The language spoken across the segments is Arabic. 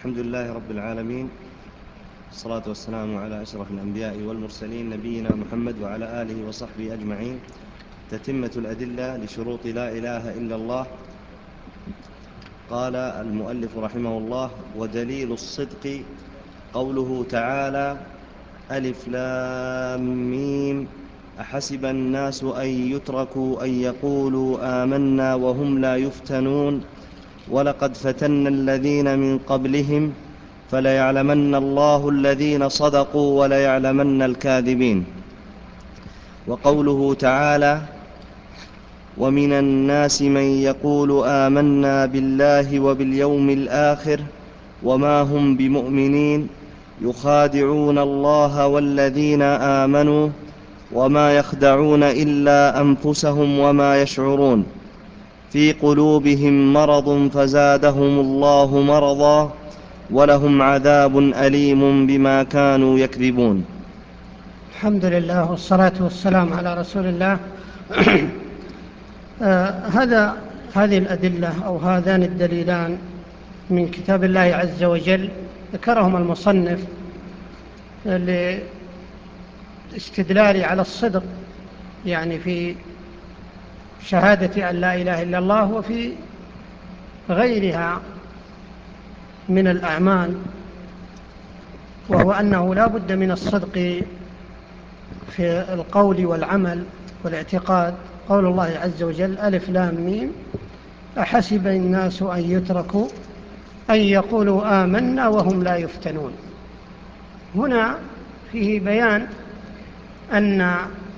الحمد لله رب العالمين، والصلاة والسلام على أشرف الأنبياء والمرسلين نبينا محمد وعلى آله وصحبه أجمعين. تتمة الأدلة لشروط لا إله إلا الله. قال المؤلف رحمه الله: ودليل الصدق قوله تعالى: ألف لام ميم أحسب الناس أن يتركوا أن يقولوا آمنا وهم لا يفتنون ولقد فتنا الذين من قبلهم فليعلمن الله الذين صدقوا وليعلمن الكاذبين. وقوله تعالى: ومن الناس من يقول آمنا بالله وباليوم الآخر وما هم بمؤمنين يخادعون الله والذين آمنوا وما يخدعون إلا أنفسهم وما يشعرون في قلوبهم مرض فزادهم الله مرضا ولهم عذاب أليم بما كانوا يكذبون. الحمد لله والصلاة والسلام على رسول الله. هذه الأدلة أو هذان الدليلان من كتاب الله عز وجل ذكرهم المصنف للاستدلال على الصدق، يعني في شهادة أن لا إله إلا الله وفي غيرها من الأعمال، وهو أنه لا بد من الصدق في القول والعمل والاعتقاد. قول الله عز وجل: ألف لام ميم أحسب الناس أن يتركوا أن يقولوا آمنا وهم لا يفتنون. هنا فيه بيان أن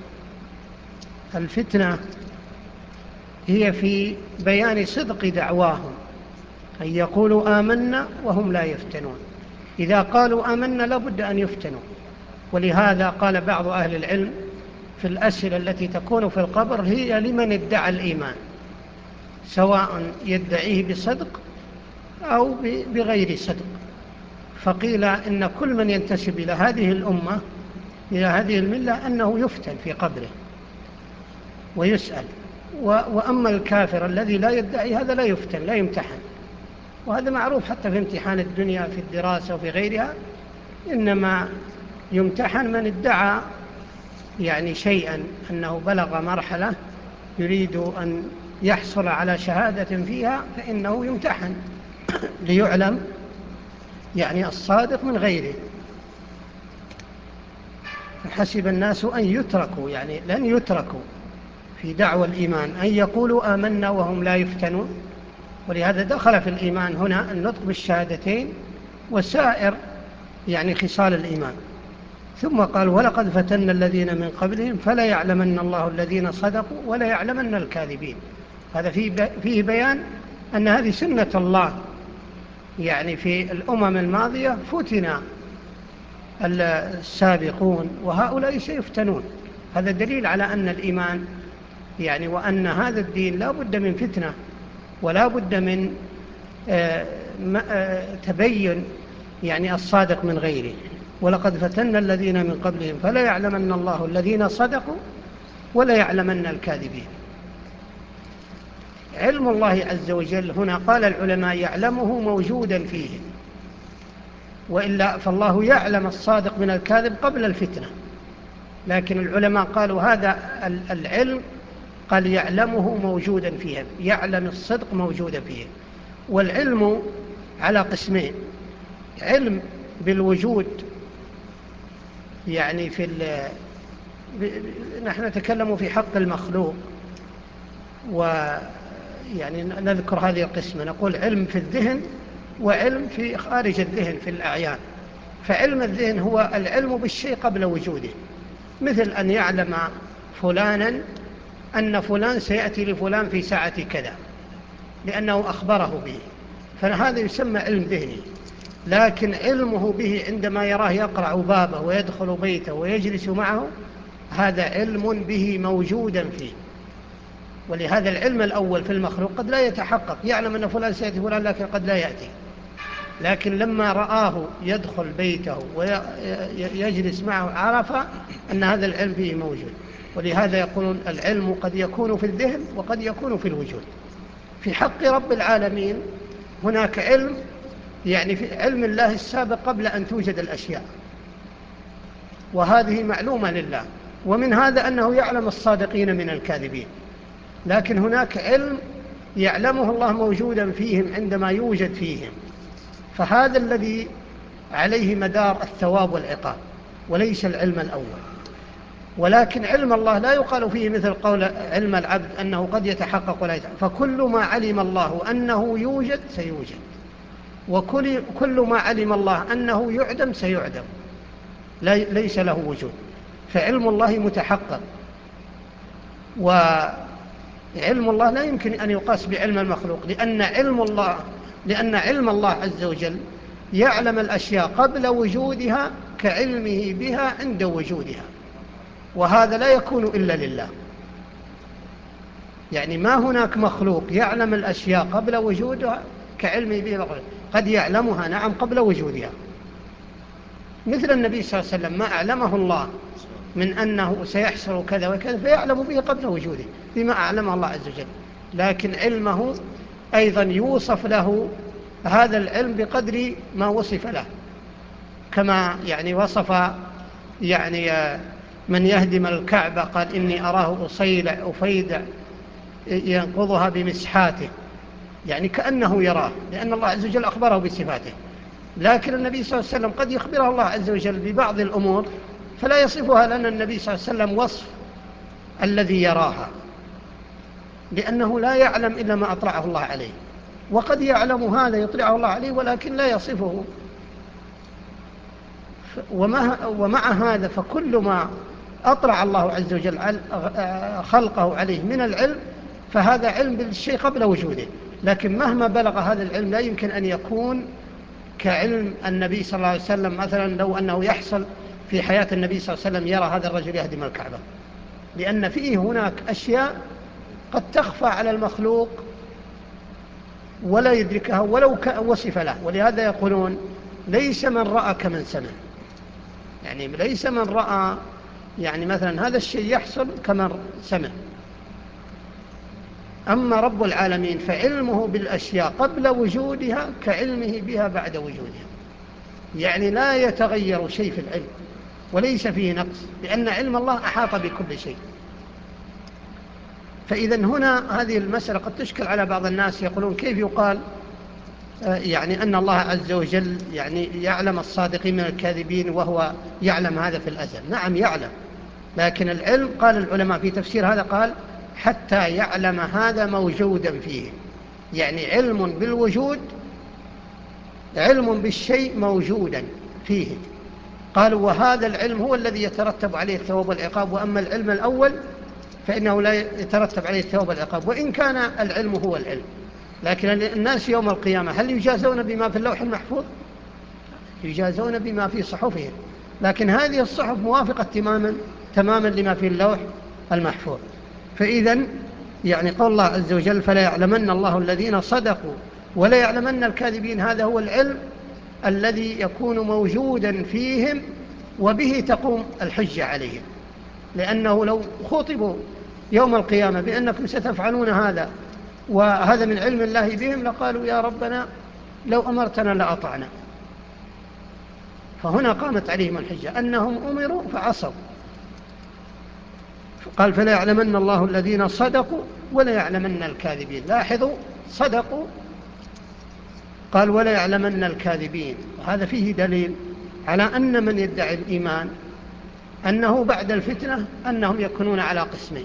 الفتنة هي في بيان صدق دعواهم، أن يقولوا آمنا وهم لا يفتنون. إذا قالوا آمنا لابد أن يفتنوا، ولهذا قال بعض أهل العلم في الأسئلة التي تكون في القبر هي لمن ادعى الإيمان، سواء يدعيه بصدق أو بغير صدق. فقيل إن كل من ينتسب إلى هذه الأمة إلى هذه الملة أنه يفتن في قبره ويسأل. وأما الكافر الذي لا يدعي هذا لا يفتن، لا يمتحن. وهذا معروف حتى في امتحان الدنيا في الدراسة وفي غيرها، إنما يمتحن من ادعى يعني شيئا أنه بلغ مرحلة يريد أن يحصل على شهادة فيها، فإنه يمتحن ليعلم يعني الصادق من غيره. حسب الناس أن يتركوا، يعني لن يتركوا في دعوى الإيمان أن يقولوا آمنا وهم لا يفتنون. ولهذا دخل في الإيمان هنا النطق بالشهادتين وسائر يعني خصال الإيمان. ثم قال: ولقد فتنا الذين من قبلهم فلا يعلمن الله الذين صدقوا ولا يعلمن الكاذبين. هذا فيه بيان أن هذه سنة الله، يعني في الأمم الماضية فتن السابقون وهؤلاء سيفتنون. هذا دليل على أن الإيمان يعني وأن هذا الدين لا بد من فتنة ولا بد من تبين يعني الصادق من غيره. ولقد فتنا الذين من قبلهم فلا يعلمن الله الذين صدقوا ولا يعلمن الكاذبين. علم الله عز وجل هنا قال العلماء يعلمه موجودا فيه، وإلا فالله يعلم الصادق من الكاذب قبل الفتنة. لكن العلماء قالوا هذا العلم قال يعلمه موجودا فيهم، يعلم الصدق موجودا فيهم. والعلم على قسمين: علم بالوجود، يعني نحن نتكلم في حق المخلوق، ويعني نذكر هذه القسمة، نقول علم في الذهن وعلم في خارج الذهن في الأعيان. فعلم الذهن هو العلم بالشيء قبل وجوده، مثل أن يعلم فلانا أن فلان سيأتي لفلان في ساعة كذا لأنه أخبره به، فهذا يسمى علم ذهني. لكن علمه به عندما يراه يقرع بابه ويدخل بيته ويجلس معه، هذا علم به موجودا فيه. ولهذا العلم الأول في المخلوق قد لا يتحقق، يعلم أن فلان سيأتي فلان لكن قد لا يأتي. لكن لما رآه يدخل بيته ويجلس معه عرف أن هذا العلم فيه موجود. ولهذا يقولون العلم قد يكون في الذهن وقد يكون في الوجود. في حق رب العالمين هناك علم يعني في علم الله السابق قبل أن توجد الأشياء، وهذه معلومة لله. ومن هذا أنه يعلم الصادقين من الكاذبين، لكن هناك علم يعلمه الله موجودا فيهم عندما يوجد فيهم، فهذا الذي عليه مدار الثواب والعقاب وليس العلم الأول. ولكن علم الله لا يقال فيه مثل قول علم العبد أنه قد يتحقق ولا يتحقق، فكل ما علم الله أنه يوجد سيوجد، وكل ما علم الله أنه يعدم سيعدم، ليس له وجود. فعلم الله متحقق، وعلم الله لا يمكن أن يقاس بعلم المخلوق، لأن علم الله عز وجل يعلم الأشياء قبل وجودها كعلمه بها عند وجودها، وهذا لا يكون إلا لله. يعني ما هناك مخلوق يعلم الأشياء قبل وجودها كعلمه بها، قد يعلمها نعم قبل وجودها، مثل النبي صلى الله عليه وسلم ما أعلمه الله من أنه سيحصل كذا وكذا فيعلم به قبل وجوده بما أعلمه الله عز وجل، لكن علمه أيضا يوصف له هذا العلم بقدر ما وصف له، كما يعني وصف يعني من يهدم الكعبة قال إني أراه أفيدع ينقضها بمسحاته، يعني كأنه يراه، لأن الله عز وجل أخبره بصفاته. لكن النبي صلى الله عليه وسلم قد يخبره الله عز وجل ببعض الأمور فلا يصفها لنا النبي صلى الله عليه وسلم وصف الذي يراها، لأنه لا يعلم إلا ما أطلعه الله عليه، وقد يعلم هذا يطلعه الله عليه ولكن لا يصفه. ومع هذا فكل ما أطلع الله عز وجل خلقه عليه من العلم فهذا علم بالشيء قبل وجوده، لكن مهما بلغ هذا العلم لا يمكن أن يكون كعلم النبي صلى الله عليه وسلم. مثلا لو أنه يحصل في حياة النبي صلى الله عليه وسلم يرى هذا الرجل يهدم الكعبة، لأن فيه هناك أشياء قد تخفى على المخلوق ولا يدركها ولو وصف له، ولهذا يقولون ليس من رأى كمن سمع، يعني ليس من رأى يعني مثلا هذا الشيء يحصل كمن سمع. أما رب العالمين فعلمه بالأشياء قبل وجودها كعلمه بها بعد وجودها، يعني لا يتغير شيء في العلم وليس فيه نقص، لأن علم الله أحاط بكل شيء. فإذا هنا هذه المسألة قد تشكل على بعض الناس، يقولون كيف يقال يعني أن الله عز وجل يعني يعلم الصادقين من الكاذبين وهو يعلم هذا في الأزل؟ نعم يعلم، لكن العلم قال العلماء في تفسير هذا قال حتى يعلم هذا موجودا فيه، يعني علم بالوجود، علم بالشيء موجودا فيه. قالوا وهذا العلم هو الذي يترتب عليه الثواب والعقاب، وأما العلم الأول فإنه لا يترتب عليه الثواب والعقاب، وإن كان العلم هو العلم. لكن الناس يوم القيامة هل يجازون بما في اللوح المحفوظ؟ يجازون بما في صحفهم، لكن هذه الصحف موافقة تماما لما في اللوح المحفوظ. فإذا يعني قول الله عز وجل فلا يعلمن الله الذين صدقوا ولا يعلمن الكاذبين، هذا هو العلم الذي يكون موجودا فيهم وبه تقوم الحجة عليهم، لأنه لو خطبوا يوم القيامة بأنكم ستفعلون هذا وهذا من علم الله بهم لقالوا يا ربنا لو أمرتنا لأطعنا. فهنا قامت عليهم الحجة أنهم أمروا فعصوا. قال فلا يعلمن الله الذين صدقوا ولا يعلمن الكاذبين. لاحظوا صدقوا قال ولا يعلمن الكاذبين، وهذا فيه دليل على أن من يدعي الإيمان أنه بعد الفتنة أنهم يكونون على قسمين،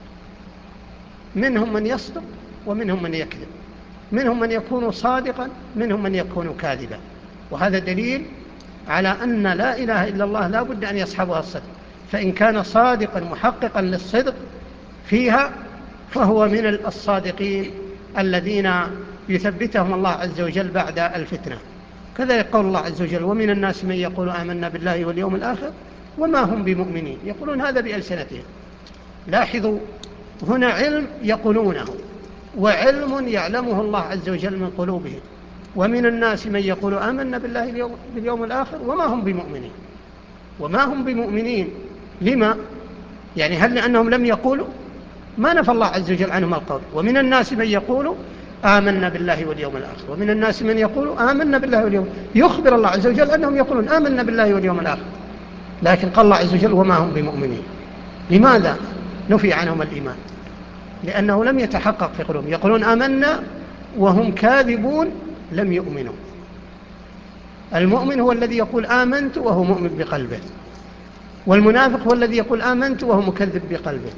منهم من يصدق ومنهم من يكذب، منهم من يكون صادقا منهم من يكون كاذبا، وهذا دليل على أن لا إله إلا الله لا بد أن يصحبها الصدق، فإن كان صادقا محققا للصدق فيها فهو من الصادقين الذين يثبتهم الله عز وجل بعد الفتنة. كذا يقول الله عز وجل ومن الناس من يقول آمنا بالله واليوم الآخر وما هم بمؤمنين، يقولون هذا بألسنتهم. لاحظوا هنا علم يقولونه وعلم يعلمه الله عز وجل من قلوبهم. ومن الناس من يقول آمنا بالله باليوم الآخر وما هم بمؤمنين، وما هم بمؤمنين لما؟ يعني هل لأنهم لم يقولوا؟ ما نفى الله عز وجل عنهم القول. ومن الناس من يقول آمنا بالله واليوم الآخر. ومن الناس من يقول آمنا بالله واليوم، يخبر الله عز وجل أنهم يقولون آمنا بالله واليوم الآخر، لكن قال الله عز وجل وما هم بمؤمنين. لماذا نفي عنهم الإيمان؟ لأنه لم يتحقق في قلوبهم. يقولون آمنا وهم كاذبون، لم يؤمنوا. المؤمن هو الذي يقول آمنت وهو مؤمن بقلبه، والمنافق هو الذي يقول آمنت وهو مكذب بقلبه.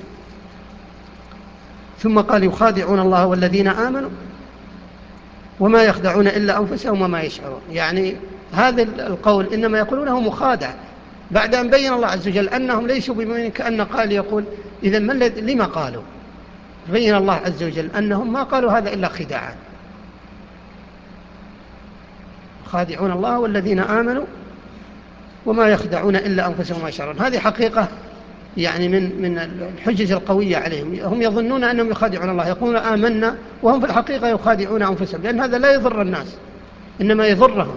ثم قال يخادعون الله والذين آمنوا وما يخدعون إلا أنفسهم وما يشعرون. يعني هذا القول إنما يقولونه مخادع، بعد أن بين الله عز وجل أنهم ليسوا بمؤمنين، كأن قال يقول إذن لما قالوا؟ بين الله عز وجل أنهم ما قالوا هذا إلا خداعا. يخادعون الله والذين آمنوا وما يخدعون إلا أنفسهم وما يشعرون. هذه حقيقة يعني من الحجج القوية عليهم. هم يظنون أنهم يخادعون الله، يقولون آمنا وهم في الحقيقة يخادعون أنفسهم، لأن هذا لا يضر الناس إنما يضرهم.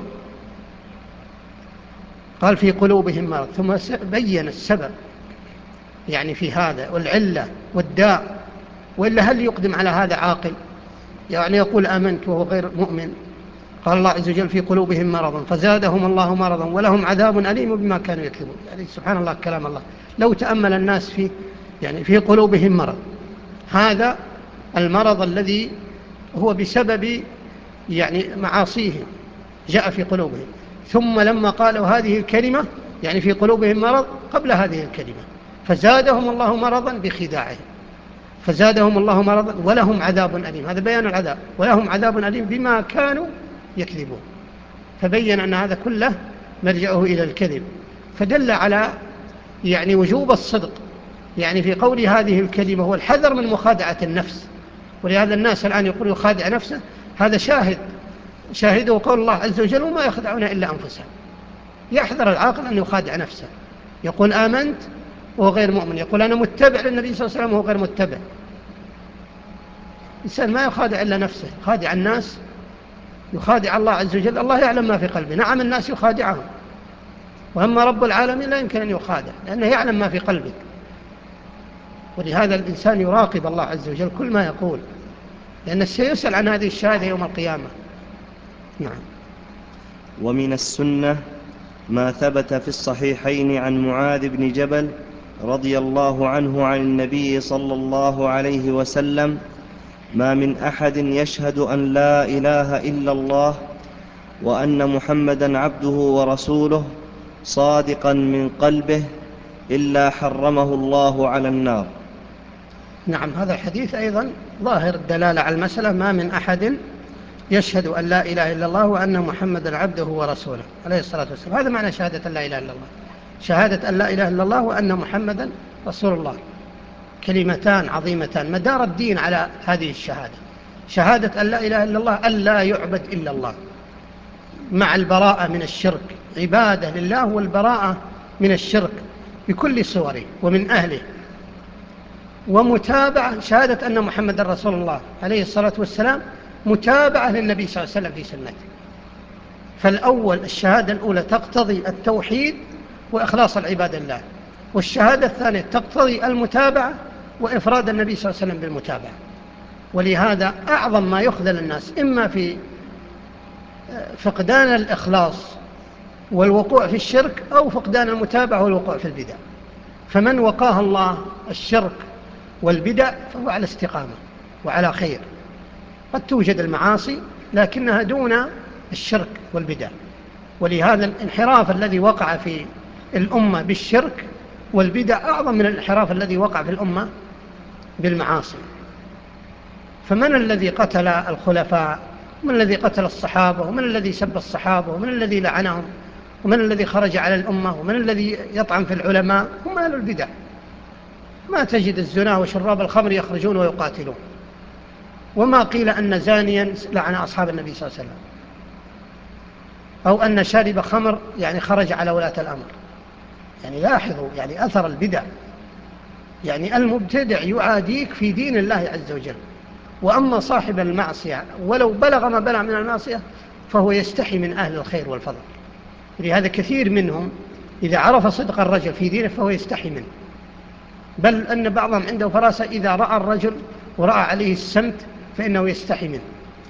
قال في قلوبهم مرض، ثم بين السبب يعني في هذا والعلة والداء، وإلا هل يقدم على هذا عاقل؟ يعني يقول آمنت وهو غير مؤمن. قال الله عز وجل في قلوبهم مرض فزادهم الله مرضا ولهم عذاب أليم بما كانوا يكذبون. يعني سبحان الله كلام الله. لو تأمل الناس في قلوبهم مرض، هذا المرض الذي هو بسبب يعني معاصيهم جاء في قلوبهم، ثم لما قالوا هذه الكلمة يعني في قلوبهم مرض قبل هذه الكلمة، فزادهم الله مرضا بخداعهم، فزادهم الله مرضا ولهم عذاب أليم. هذا بيان العذاب، ولهم عذاب أليم بما كانوا يكذبون. فبين أن هذا كله مرجعه إلى الكذب، فدل على يعني وجوب الصدق يعني في قول هذه الكلمة، هو الحذر من مخادعة النفس. ولهذا الناس الآن يقول يخادع نفسه، هذا شاهده قول الله عز وجل وما يخدعون إلا أنفسهم. يحذر العاقل أن يخادع نفسه، يقول آمنت وهو غير مؤمن، يقول أنا متبع للنبي صلى الله عليه وسلم وهو غير متبع. الإنسان ما يخادع إلا نفسه، يخادع الناس، يخادع الله عز وجل. الله يعلم ما في قلبه، نعم الناس يخادعهم، وأما رب العالمين لا يمكن أن يخادع لأنه يعلم ما في قلبك. ولهذا الإنسان يراقب الله عز وجل كل ما يقول، لأنه سيسأل عن هذه الشهادة يوم القيامة. نعم. ومن السنة ما ثبت في الصحيحين عن معاذ بن جبل رضي الله عنه عن النبي صلى الله عليه وسلم: ما من أحد يشهد أن لا إله إلا الله وأن محمدا عبده ورسوله صادقا من قلبه إلا حرمه الله على النار. نعم، هذا الحديث أيضا ظاهر الدلالة على المسألة. ما من أحد يشهد أن لا إله إلا الله وأن محمدا عبده ورسوله عليه الصلاة والسلام. هذا معنى شهادة أن لا إله إلا الله، شهادة أن لا إله إلا الله وأن محمدا رسول الله. كلمتان عظيمتان مدار الدين على هذه الشهادة. شهادة أن لا إله إلا الله، أن لا يعبد إلا الله، مع البراءة من الشرك، عبادة لله والبراءة من الشرك بكل صوره ومن أهله، ومتابعة شهادة أن محمد رسول الله عليه الصلاة والسلام، متابعة للنبي صلى الله عليه وسلم في سنته. فالأول الشهادة الأولى تقتضي التوحيد وإخلاص العبادة لله، والشهادة الثانية تقتضي المتابعة وإفراد النبي صلى الله عليه وسلم بالمتابعة. ولهذا أعظم ما يخذل الناس إما في فقدان الإخلاص والوقوع في الشرك، أو فقدان المتابعة والوقوع في البدع. فمن وقاه الله الشرك والبدع فهو على استقامة وعلى خير. قد توجد المعاصي لكنها دون الشرك والبدع. ولهذا الانحراف الذي وقع في الأمة بالشرك والبدع أعظم من الانحراف الذي وقع في الأمة بالمعاصي. فمن الذي قتل الخلفاء؟ ومن الذي قتل الصحابة؟ ومن الذي سب الصحابة؟ ومن الذي لعنهم؟ ومن الذي خرج على الأمة؟ ومن الذي يطعن في العلماء؟ هم أهل البدع. ما تجد الزنا وشراب الخمر يخرجون ويقاتلون. وما قيل أن زانيا لعن أصحاب النبي صلى الله عليه وسلم، أو أن شارب خمر يعني خرج على ولاة الأمر. يعني لاحظوا يعني أثر البدع. يعني المبتدع يعاديك في دين الله عز وجل، وأما صاحب المعصية ولو بلغ ما بلغ من المعصية فهو يستحي من أهل الخير والفضل. لهذا كثير منهم إذا عرف صدق الرجل في دينه فهو يستحي منه، بل أن بعضهم عنده فراسة إذا رأى الرجل ورأى عليه السمت فإنه يستحي منه.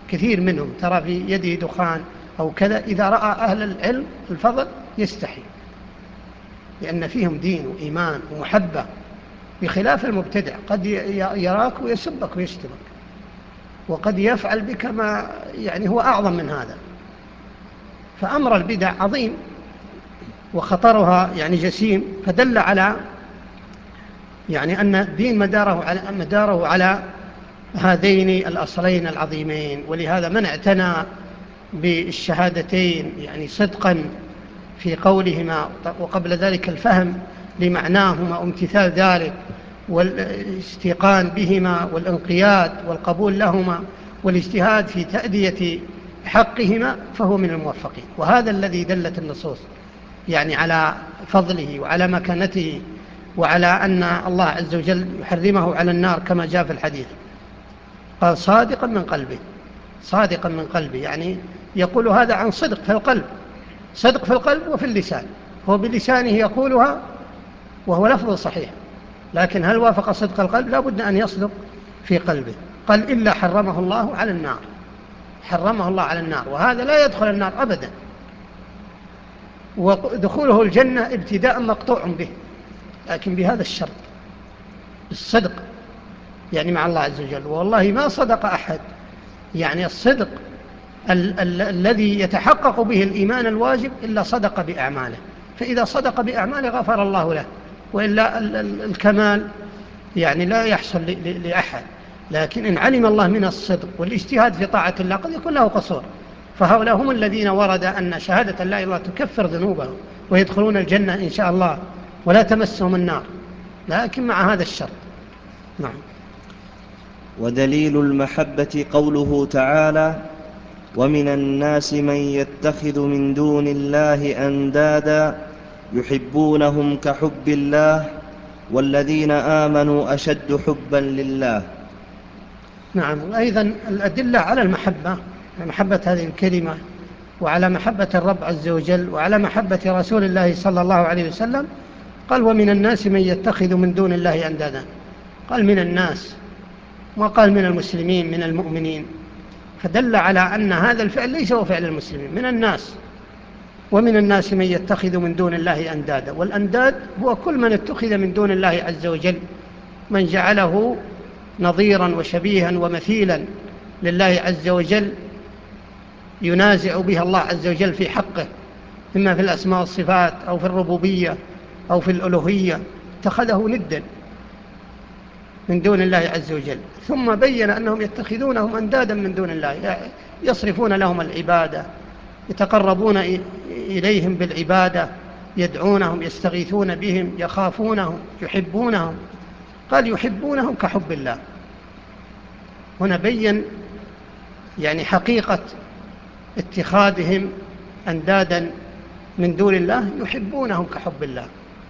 كثير منهم ترى في يده دخان أو كذا، إذا رأى أهل العلم الفضل يستحي، لأن فيهم دين وإيمان ومحبة، بخلاف المبتدع قد يراك ويسبك ويشتمك، وقد يفعل بك ما يعني هو أعظم من هذا. فأمر البدع عظيم وخطرها يعني جسيم، فدل على يعني أن الدين مداره على هذين الأصلين العظيمين. ولهذا من اعتنى بالشهادتين يعني صدقا في قولهما، وقبل ذلك الفهم لمعناهما وامتثال ذلك والاستيقان بهما والانقياد والقبول لهما والاجتهاد في تأدية حقهما، فهو من الموفقين. وهذا الذي دلت النصوص يعني على فضله وعلى مكانته، وعلى أن الله عز وجل يحرمه على النار كما جاء في الحديث. قال صادقا من قلبه، صادقا من قلبه، يعني يقول هذا عن صدق في القلب، صدق في القلب وفي اللسان، هو بلسانه يقولها وهو لفظ صحيح، لكن هل وافق صدق القلب؟ لا بد أن يصدق في قلبه. قال إلا حرمه الله على النار، حرمه الله على النار، وهذا لا يدخل النار أبدا، ودخوله الجنة ابتداء مقطوع به، لكن بهذا الشرط، الصدق يعني مع الله عز وجل. والله ما صدق أحد يعني الصدق الذي يتحقق به الإيمان الواجب إلا صدق بأعماله، فإذا صدق بأعماله غفر الله له، وإلا الكمال يعني لا يحصل لأحد. لكن إن علم الله من الصدق والاجتهاد في طاعة الله قد يكون له قصور، فهؤلاء هم الذين ورد أن شهادة لا إله إلا الله تكفر ذنوبهم ويدخلون الجنة إن شاء الله ولا تمسهم النار، لكن مع هذا الشرط. نعم. ودليل المحبة قوله تعالى: ومن الناس من يتخذ من دون الله أندادا يحبونهم كحب الله والذين آمنوا أشد حبا لله. نعم. أيضا الأدلة على المحبة، محبة هذه الكلمة، وعلى محبة الرب عز وجل، وعلى محبة رسول الله صلى الله عليه وسلم. قال ومن الناس من يتخذ من دون الله أندادا، قال من الناس، وقال من المسلمين من المؤمنين، فدل على أن هذا الفعل ليس هو فعل المسلمين، من الناس. ومن الناس من يتخذ من دون الله أندادا، والأنداد هو كل من اتخذ من دون الله عز وجل، من جعله نظيرا وشبيها ومثيلا لله عز وجل، ينازع بها الله عز وجل في حقه، إما في الأسماء والصفات أو في الربوبية أو في الألوهية، اتخذه ندا من دون الله عز وجل. ثم بين أنهم يتخذونهم أندادا من دون الله، يصرفون لهم العبادة، يتقربون إليهم بالعبادة، يدعونهم، يستغيثون بهم، يخافونهم، يحبونهم. قال يحبونهم كحب الله. هنا بين يعني حقيقة اتخاذهم أندادا من دون الله، يحبونهم كحب الله.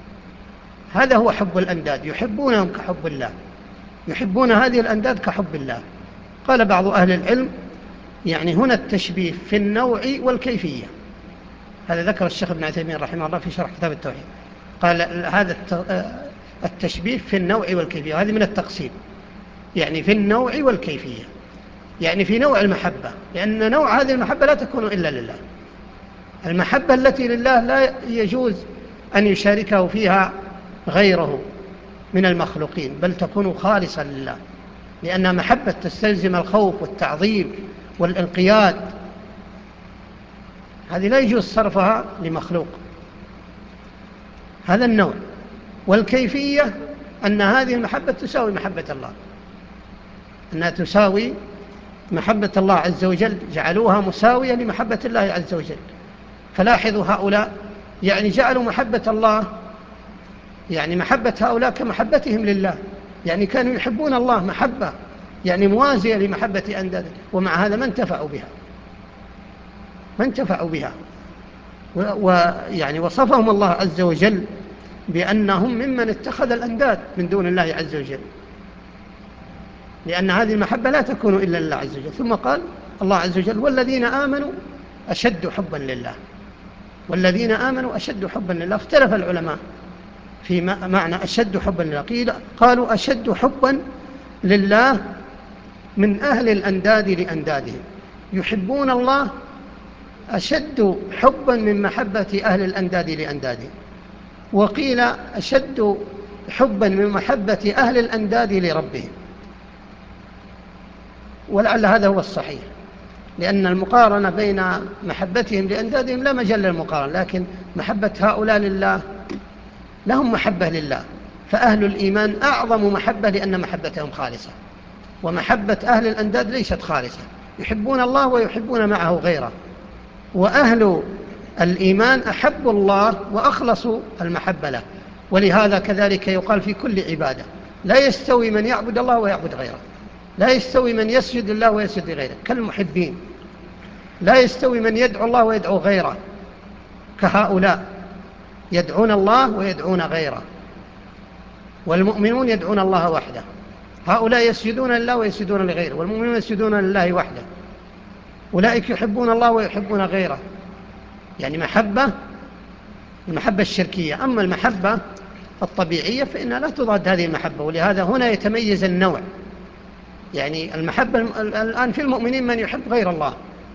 هذا هو حب الأنداد، يحبونهم كحب الله، يحبون هذه الأنداد كحب الله. قال بعض أهل العلم يعني هنا التشبيه في النوع والكيفية، هذا ذكر الشيخ ابن عثيمين رحمه الله في شرح كتاب التوحيد. قال هذا التشبيه في النوع والكيفية، هذه من التقسيم، يعني في النوع والكيفية، يعني في نوع المحبة، لأن نوع هذه المحبة لا تكون إلا لله. المحبة التي لله لا يجوز أن يشاركه فيها غيره من المخلوقين، بل تكون خالصة لله، لأنها محبة تستلزم الخوف والتعظيم والانقياد، هذه لا يجوز صرفها لمخلوق. هذا النوع. والكيفية أن هذه المحبة تساوي محبة الله، أنها تساوي محبة الله عز وجل، جعلوها مساوية لمحبة الله عز وجل. فلاحظوا هؤلاء يعني جعلوا محبة الله يعني محبة هؤلاء كمحبتهم لله، يعني كانوا يحبون الله محبة يعني موازية لمحبة أنداده، ومع هذا ما انتفعوا بها، ما انتفعوا بها. ويعني وصفهم الله عز وجل بأنهم ممن اتخذ الأنداد من دون الله عز وجل، لأن هذه المحبة لا تكون إلا لله عز وجل. ثم قال الله عز وجل والذين آمنوا أشد حبا لله، والذين آمنوا أشد حبا لله. اختلف العلماء في معنى أشد حبا لله، قالوا أشد حبا لله من أهل الأنداد لأندادهم، يحبون الله أشد حبا من محبة أهل الأنداد لأندادهم، وقيل أشد حبا من محبة أهل الأنداد لربهم. ولعل هذا هو الصحيح، لأن المقارنة بين محبتهم لأندادهم لا مجال للمقارنة، لكن محبة هؤلاء لله لهم محبة لله، فأهل الإيمان أعظم محبة لأن محبتهم خالصة، ومحبة أهل الأنداد ليست خالصة، يحبون الله ويحبون معه غيره. وأهل الإيمان أحبوا الله وأخلصوا المحبة له، ولهذا كذلك يقال في كل عبادة: لا يستوي من يعبد الله ويعبد غيره، لا يستوي من يسجد لله ويسجد لغيره كالمحبين، لا يستوي من يدعو الله ويدعو غيره كهؤلاء يدعون الله ويدعون غيره. والمؤمنون يدعون الله وحده، هؤلاء يسجدون لله ويسجدون لغيره، والمؤمنون يسجدون لله وحده. أولئك يحبون الله ويحبون غيره، يعني المحبة الشركية. أما المحبة الطبيعية فإنها لا تضاد هذه المحبة، ولهذا هنا يتميز النوع. يعني المحبة الآن في المؤمنين من يحب غير الله،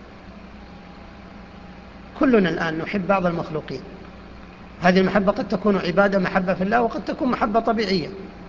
كلنا الآن نحب بعض المخلوقين. هذه المحبة قد تكون عبادة، محبة في الله، وقد تكون محبة طبيعية،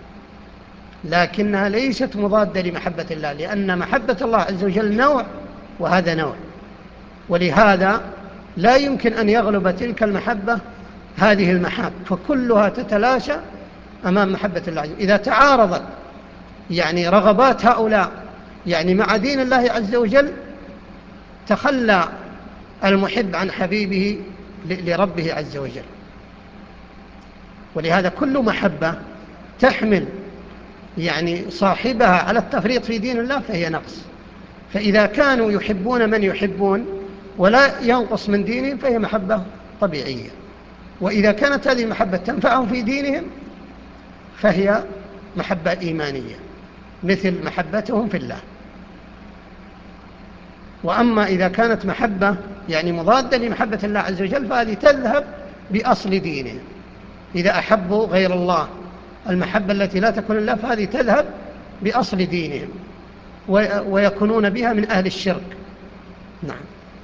لكنها ليست مضادة لمحبة الله، لأن محبة الله عز وجل نوع وهذا نوع، ولهذا لا يمكن أن يغلب تلك المحبة هذه المحاب، فكلها تتلاشى أمام محبة الله عز وجل. إذا تعارضت يعني رغبات هؤلاء يعني مع دين الله عز وجل، تخلى المحب عن حبيبه لربه عز وجل. ولهذا كل محبة تحمل يعني صاحبها على التفريط في دين الله فهي نقص. فإذا كانوا يحبون من يحبون ولا ينقص من دينهم فهي محبة طبيعية، وإذا كانت هذه المحبة تنفعهم في دينهم فهي محبة إيمانية مثل محبتهم في الله. وأما إذا كانت محبة يعني مضادة لمحبة الله عز وجل فهذه تذهب بأصل دينهم. إذا أحبوا غير الله المحبة التي لا تكون لله فهذه تذهب بأصل دينهم ويكونون بها من أهل الشرك. نعم.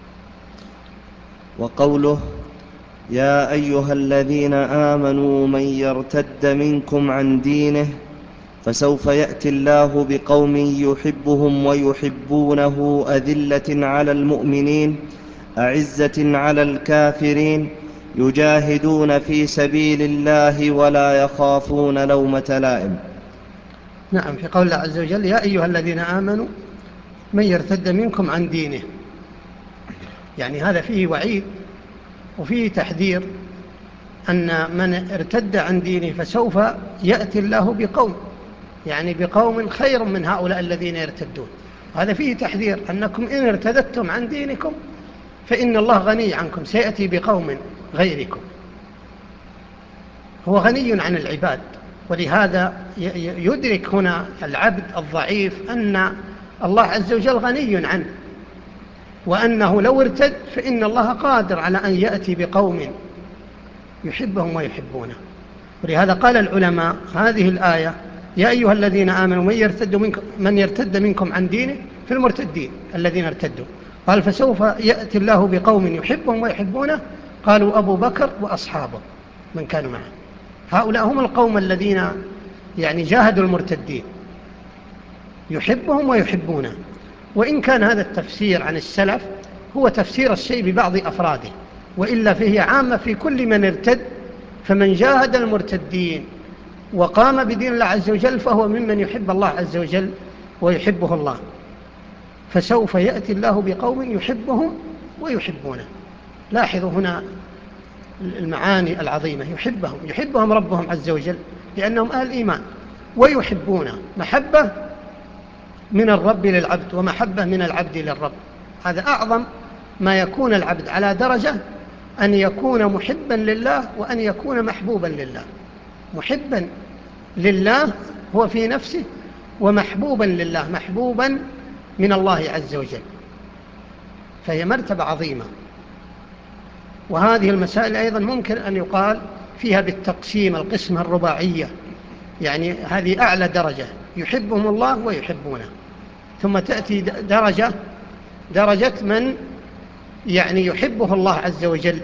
وقوله: يا أيها الذين آمنوا من يرتد منكم عن دينه فسوف يأتي الله بقوم يحبهم ويحبونه أذلة على المؤمنين أعزة على الكافرين يجاهدون في سبيل الله ولا يخافون لومة لائم. نعم، في قول الله عز وجل: يا أيها الذين آمنوا من يرتد منكم عن دينه، يعني هذا فيه وعيد وفيه تحذير أن من ارتد عن دينه فسوف يأتي الله بقوم، يعني بقوم خير من هؤلاء الذين يرتدون. هذا فيه تحذير أنكم إن ارتدتم عن دينكم فإن الله غني عنكم، سيأتي بقوم غيركم. هو غني عن العباد، ولهذا يدرك هنا العبد الضعيف أن الله عز وجل غني عنه، وأنه لو ارتد فإن الله قادر على أن يأتي بقوم يحبهم ويحبونه. ولهذا قال العلماء هذه الآية: يا أيها الذين آمنوا من يرتد منكم عن دينه، في المرتدين الذين ارتدوا، قال فسوف يأتي الله بقوم يحبهم ويحبونه، قالوا أبو بكر وأصحابه من كانوا معه. هؤلاء هم القوم الذين يعني جاهدوا المرتدين، يحبهم ويحبونه. وإن كان هذا التفسير عن السلف هو تفسير الشيء ببعض أفراده، وإلا فهي عامة في كل من ارتد، فمن جاهد المرتدين وقام بدين الله عز وجل فهو ممن يحب الله عز وجل ويحبه الله. فسوف يأتي الله بقوم يحبهم ويحبونه. لاحظوا هنا المعاني العظيمة: يحبهم ربهم عز وجل لأنهم أهل إيمان، ويحبونه محبة من الرب للعبد ومحبة من العبد للرب. هذا أعظم ما يكون العبد على درجة، أن يكون محبا لله وأن يكون محبوبا لله. محبا لله هو في نفسه، ومحبوبا لله محبوبا من الله عز وجل، فهي مرتبة عظيمة. وهذه المسائل أيضا ممكن أن يقال فيها بالتقسيم، القسمة الرباعية، يعني هذه أعلى درجة، يحبهم الله ويحبونه. ثم تأتي درجة درجة من يعني يحبه الله عز وجل،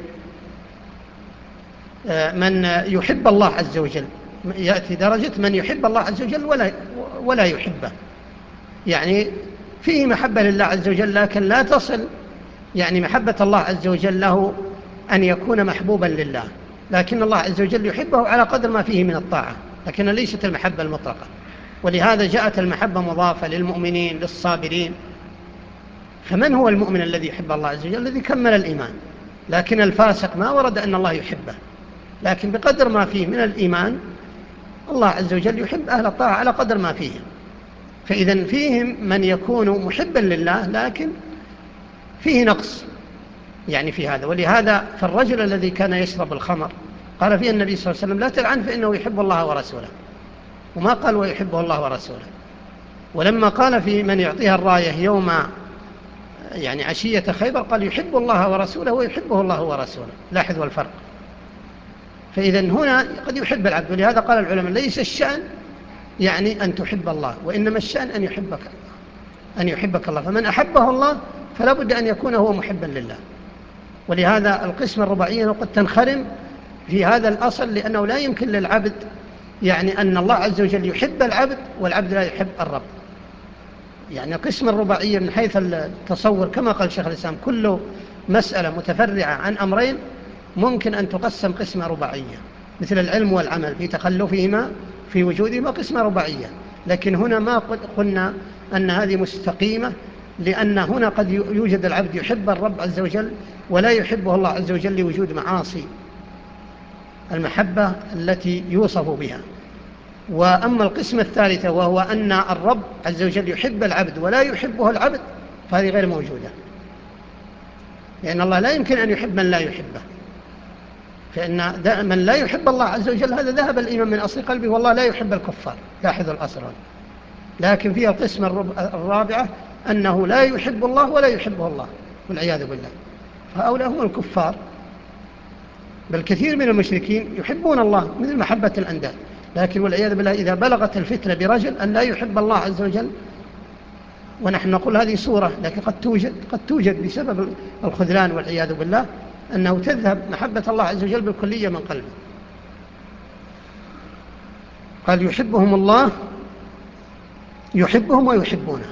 من يحب الله عز وجل، يأتي درجة من يحب الله عز وجل ولا يحبه، يعني فيه محبة لله عز وجل لكن لا تصل يعني محبة الله عز وجل له أن يكون محبوبا لله، لكن الله عز وجل يحبه على قدر ما فيه من الطاعة، لكن ليست المحبة المطلقة. ولهذا جاءت المحبة مضافة للمؤمنين للصابرين. فمن هو المؤمن الذي يحب الله عز وجل؟ الذي كمل الإيمان. لكن الفاسق ما ورد أن الله يحبه، لكن بقدر ما فيه من الإيمان الله عز وجل يحب أهل الطاعة على قدر ما فيه. فإذا فيهم من يكون محبا لله لكن فيه نقص يعني في هذا. ولهذا فالرجل الذي كان يشرب الخمر قال فيه النبي صلى الله عليه وسلم لا تلعن فإنه يحب الله ورسوله، وما قال ويحبه الله ورسوله. ولما قال في من يعطيها الراية يوم يعني عشية خيبر قال يحب الله ورسوله ويحبه الله ورسوله. لاحظوا الفرق. فإذا هنا قد يحب العبد، ولهذا قال العلماء ليس الشأن يعني أن تحب الله، وإنما الشأن أن يحبك الله. فمن أحبه الله فلا بد أن يكون هو محبا لله. ولهذا القسم الرباعية قد تنخرم في هذا الأصل، لأنه لا يمكن للعبد يعني أن الله عز وجل يحب العبد والعبد لا يحب الرب. يعني القسم الرباعية من حيث التصور كما قال شيخ الإسلام كل مسألة متفرعة عن أمرين ممكن أن تقسم قسمة رباعية، مثل العلم والعمل في تخلفهما في وجودهما قسمة رباعية. لكن هنا ما قلنا أن هذه مستقيمة، لأن هنا قد يوجد العبد يحب الرب عز وجل ولا يحبه الله عز وجل لوجود معاصي المحبة التي يوصف بها. وأما القسمة الثالثة وهو أن الرب عز وجل يحب العبد ولا يحبه العبد فهذه غير موجودة، لأن الله لا يمكن أن يحب من لا يحبه. فإن من لا يحب الله عز وجل هذا ذهب الإيمان من أصل قلبه، والله لا يحب الكفار. لاحظ الأصل. لكن فيها القسمة الرابعة أنه لا يحب الله ولا يحبه الله والعياذ بالله، فهؤلاء هم الكفار. بل كثير من المشركين يحبون الله مثل محبة الأنداد، لكن والعياذ بالله إذا بلغت الفتنة برجل أن لا يحب الله عز وجل، ونحن نقول هذه صورة لكن قد توجد بسبب الخذلان والعياذ بالله أنه تذهب محبة الله عز وجل بالكلية من قلبه. قال يحبهم الله يحبهم ويحبونه،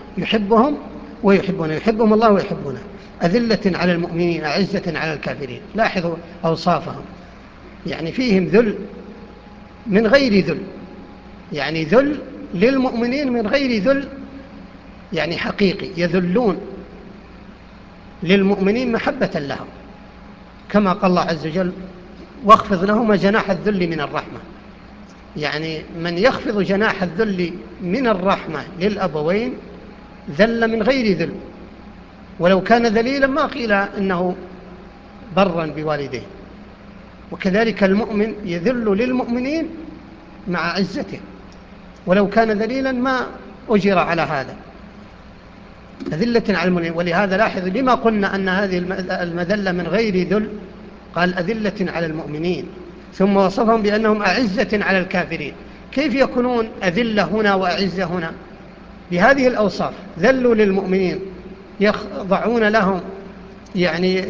يحبهم الله ويحبونه، أذلة على المؤمنين أعزة على الكافرين. لاحظوا أوصافهم، يعني فيهم ذل من غير ذل، يعني ذل للمؤمنين من غير ذل يعني حقيقي، يذلون للمؤمنين محبة لهم، كما قال الله عز وجل واخفض لهما جناح الذل من الرحمة. يعني من يخفض جناح الذل من الرحمة للأبوين ذل من غير ذل، ولو كان ذليلا ما قيل إنه برا بوالديه. وكذلك المؤمن يذل للمؤمنين مع عزته، ولو كان ذليلا ما أجر على هذا، أذلة على المؤمنين. ولهذا لاحظ لما قلنا أن هذه المذلة من غير ذل، قال أذلة على المؤمنين، ثم وصفهم بأنهم أعزة على الكافرين. كيف يكونون أذلة هنا وأعزة هنا؟ بهذه الأوصاف، ذلوا للمؤمنين يخضعون لهم، يعني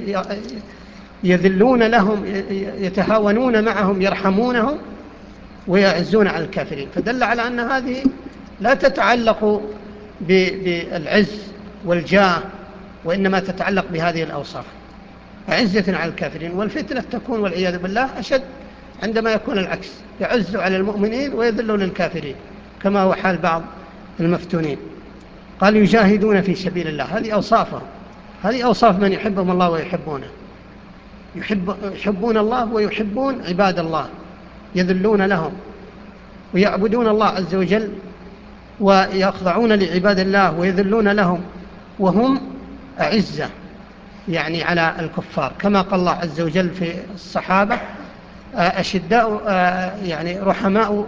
يذلون لهم، يتهاونون معهم، يرحمونهم، ويعزون على الكافرين. فدل على أن هذه لا تتعلق بالعز والجاه، وإنما تتعلق بهذه الأوصاف، أعزة على الكافرين. والفتنة تكون والعياذ بالله أشد عندما يكون العكس، يعز على المؤمنين ويذل للكافرين، كما هو حال بعض المفتونين. قال يجاهدون في سبيل الله، هذه أوصافهم، هذه أوصاف من يحبهم الله ويحبونه، يحبون الله ويحبون عباد الله، يذلون لهم ويعبدون الله عز وجل ويخضعون لعباد الله ويذلون لهم، وهم أعزة يعني على الكفار، كما قال الله عز وجل في الصحابة أشداء يعني رحماء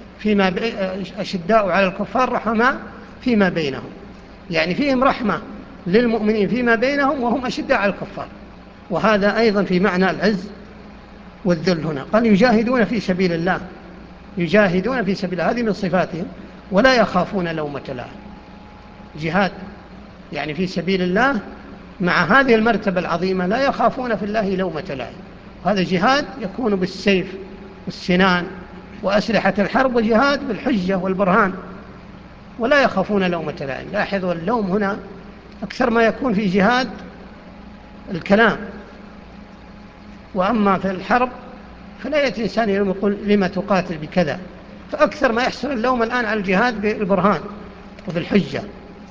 أشداء على الكفار رحماء فيما بينهم، يعني فيهم رحمة للمؤمنين فيما بينهم وهم أشداء على الكفار. وهذا أيضا في معنى العز والذل هنا. قال يجاهدون في سبيل الله، يجاهدون في سبيل الله، هذه من صفاتهم، ولا يخافون لومة لائم. جهاد يعني في سبيل الله مع هذه المرتبة العظيمة لا يخافون في الله لومة لائم. هذا جهاد يكون بالسيف والسنان وأسلحة الحرب، وجهاد بالحجة والبرهان، ولا يخافون لومة لائم. لاحظوا اللوم هنا أكثر ما يكون في جهاد الكلام، وأما في الحرب فلا يأتي إنسان يقول لما تقاتل بكذا. فأكثر ما يحصل اللوم الآن على الجهاد بالبرهان وبالحجة،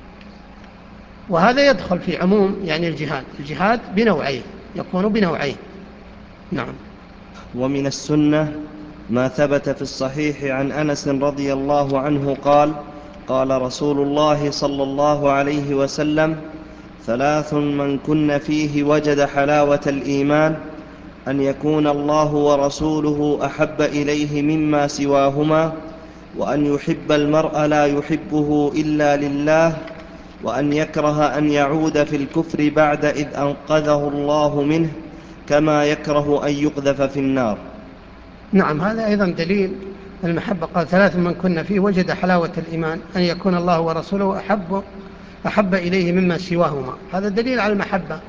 وهذا يدخل في عموم يعني الجهاد بنوعين، يكون بنوعين. نعم. ومن السنة ما ثبت في الصحيح عن أنس رضي الله عنه قال: قال رسول الله صلى الله عليه وسلم: 3 من كن فيه وجد حلاوة الإيمان: أن يكون الله ورسوله أحب إليه مما سواهما، وأن يحب المرء لا يحبه إلا لله، وأن يكره أن يعود في الكفر بعد إذ أنقذه الله منه، كما يكره أن يقذف في النار. نعم، هذا أيضا دليل المحبة. قال: 3 من كن فيه وجد حلاوة الإيمان: أن يكون الله ورسوله أحب إليه مما سواهما. هذا دليل على المحبة،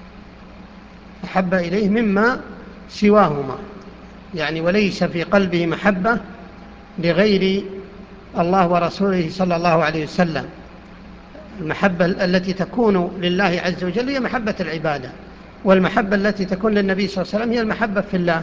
أحب إليه مما سواهما، يعني وليس في قلبه محبة لغير الله ورسوله صلى الله عليه وسلم. المحبة التي تكون لله عز وجل هي محبة العبادة، والمحبة التي تكون للنبي صلى الله عليه وسلم هي المحبة في الله.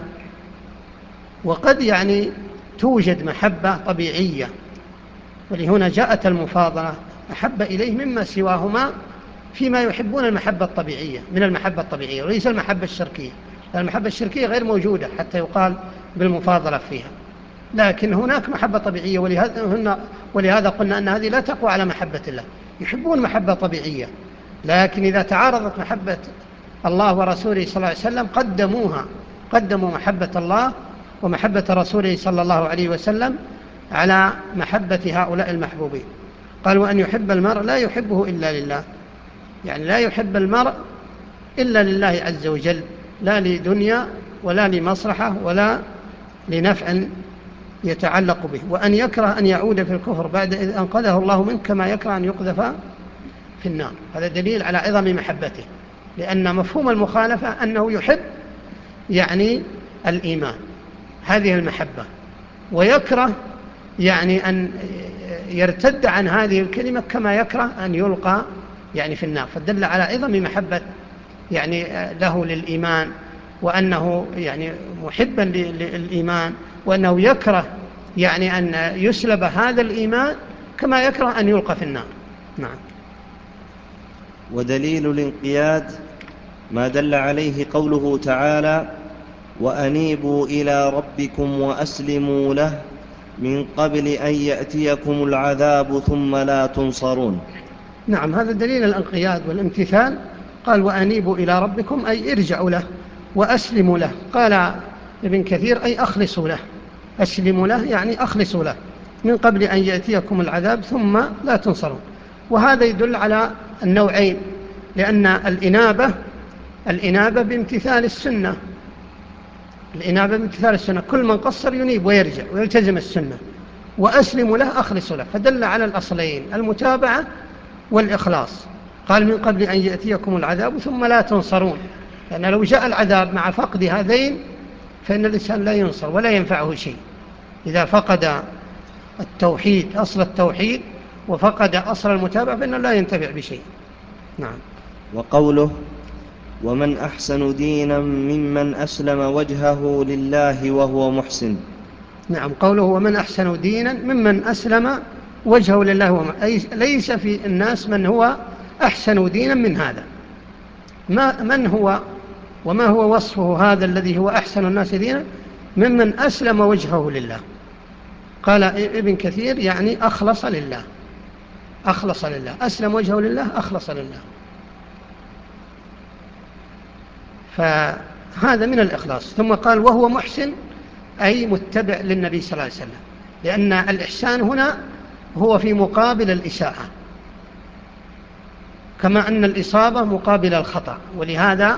وقد يعني توجد محبة طبيعية، ولهنا جاءت المفاضلة: أحب إليه مما سواهما، فيما يحبون المحبة الطبيعية من المحبة الطبيعية، وليس المحبة الشركية. المحبة الشركية غير موجودة حتى يقال بالمفاضلة فيها، لكن هناك محبة طبيعية، ولهذا قلنا أن هذه لا تقوى على محبة الله. يحبون محبة طبيعية، لكن إذا تعارضت محبة الله ورسوله صلى الله عليه وسلم قدموا محبة الله ومحبة رسوله صلى الله عليه وسلم على محبة هؤلاء المحبوبين. قال: وأن يحب المرء لا يحبه إلا لله، يعني لا يحب المرء إلا لله عز وجل، لا لدنيا ولا لمصلحة ولا لنفع يتعلق به. وأن يكره أن يعود في الكفر بعد إذ أنقذه الله منه، كما يكره أن يقذف في النار. هذا دليل على عظم محبته، لأن مفهوم المخالفة أنه يحب يعني الإيمان، هذه المحبة، ويكره يعني أن يرتد عن هذه الكلمة، كما يكره أن يلقى يعني في النار. فدل على عظم محبة يعني له للإيمان، وأنه يعني محبا للإيمان، وأنه يكره يعني أن يسلب هذا الإيمان، كما يكره أن يلقى في النار. نعم. ودليل الانقياد ما دل عليه قوله تعالى: وأنيبوا إلى ربكم وأسلموا له من قبل أن يأتيكم العذاب ثم لا تنصرون. نعم، هذا دليل الانقياد والامتثال. قال: وأنيبوا إلى ربكم، أي ارجعوا له وأسلموا له. قال ابن كثير: أي أخلصوا له. أسلموا له يعني أخلصوا له من قبل أن يأتيكم العذاب ثم لا تنصرون. وهذا يدل على النوعين، لأن الإنابة بامتثال السنة، الإنابة بامتثال السنة، كل من قصر ينيب ويرجع ويلتزم السنة. وأسلموا له أخلصوا له، فدل على الأصلين: المتابعة والإخلاص. قال: من قبل أن يأتيكم العذاب ثم لا تنصرون، لأن لو جاء العذاب مع فقد هذين فإن الإنسان لا ينصر ولا ينفعه شيء. إذا فقد التوحيد، أصل التوحيد، وفقد أصل المتابعة، فإنه لا ينتفع بشيء. نعم. وقوله: ومن أحسن دينا ممن أسلم وجهه لله وهو محسن. نعم، قوله: ومن أحسن دينا ممن أسلم وجهه لله، أي ليس في الناس من هو أحسن دينا من هذا. من هو وما هو وصفه هذا الذي هو أحسن الناس دينا؟ ممن أسلم وجهه لله. قال ابن كثير: يعني أخلص لله، أخلص لله، أسلم وجهه لله، أخلص لله. فهذا من الإخلاص. ثم قال: وهو محسن، أي متبع للنبي صلى الله عليه وسلم، لأن الإحسان هنا هو في مقابل الإساءة، كما أن الإصابة مقابل الخطأ. ولهذا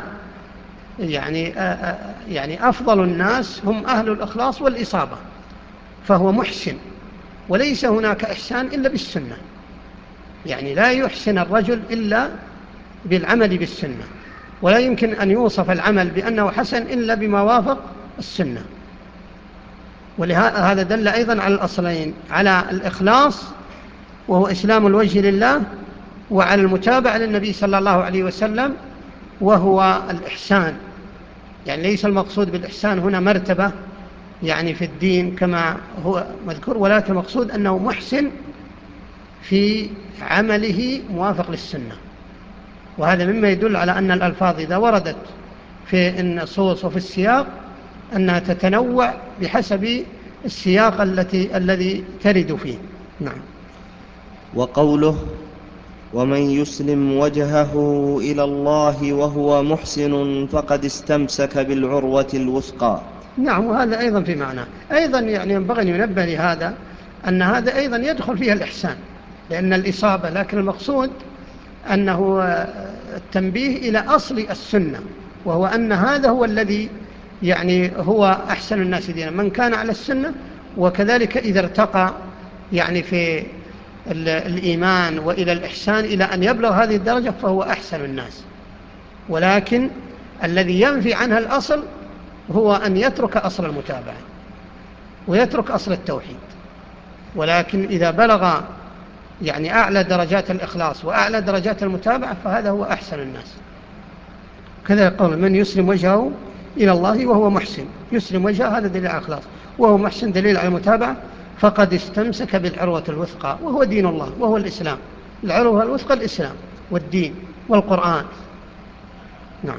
يعني أفضل الناس هم أهل الإخلاص والإصابة، فهو محسن. وليس هناك إحسان إلا بالسنة، يعني لا يحسن الرجل إلا بالعمل بالسنة، ولا يمكن أن يوصف العمل بأنه حسن إلا بما وافق السنة. ولهذا دل أيضا على الأصلين، على الإخلاص وهو إسلام الوجه لله، وعلى المتابعة للنبي صلى الله عليه وسلم وهو الإحسان. يعني ليس المقصود بالإحسان هنا مرتبة يعني في الدين كما هو مذكور، ولكن المقصود أنه محسن في عمله موافق للسنة. وهذا مما يدل على أن الألفاظ إذا وردت في النصوص وفي السياق أنها تتنوع بحسب السياق الذي ترد فيه. نعم. وقوله ومن يسلم وجهه إلى الله وهو محسن فقد استمسك بالعروة الوثقى. نعم، وهذا أيضا في معنى أيضا يعني ينبغي أن ينبه لهذا، أن هذا أيضا يدخل فيها الإحسان لأن الإصابة، لكن المقصود أنه التنبيه إلى أصل السنة، وهو أن هذا هو الذي يعني هو أحسن الناس دينا من كان على السنة. وكذلك إذا ارتقى يعني في الإيمان وإلى الإحسان إلى أن يبلغ هذه الدرجة فهو أحسن الناس. ولكن الذي ينفي عنها الأصل هو أن يترك أصل المتابعة ويترك أصل التوحيد. ولكن إذا بلغ يعني أعلى درجات الإخلاص وأعلى درجات المتابعة فهذا هو أحسن الناس. كذا يقول من يسلم وجهه إلى الله وهو محسن، يسلم وجهه هذا دليل على الإخلاص، وهو محسن دليل على المتابعة، فقد استمسك بالعروة الوثقى وهو دين الله وهو الإسلام. العروة الوثقى الإسلام والدين والقرآن. نعم.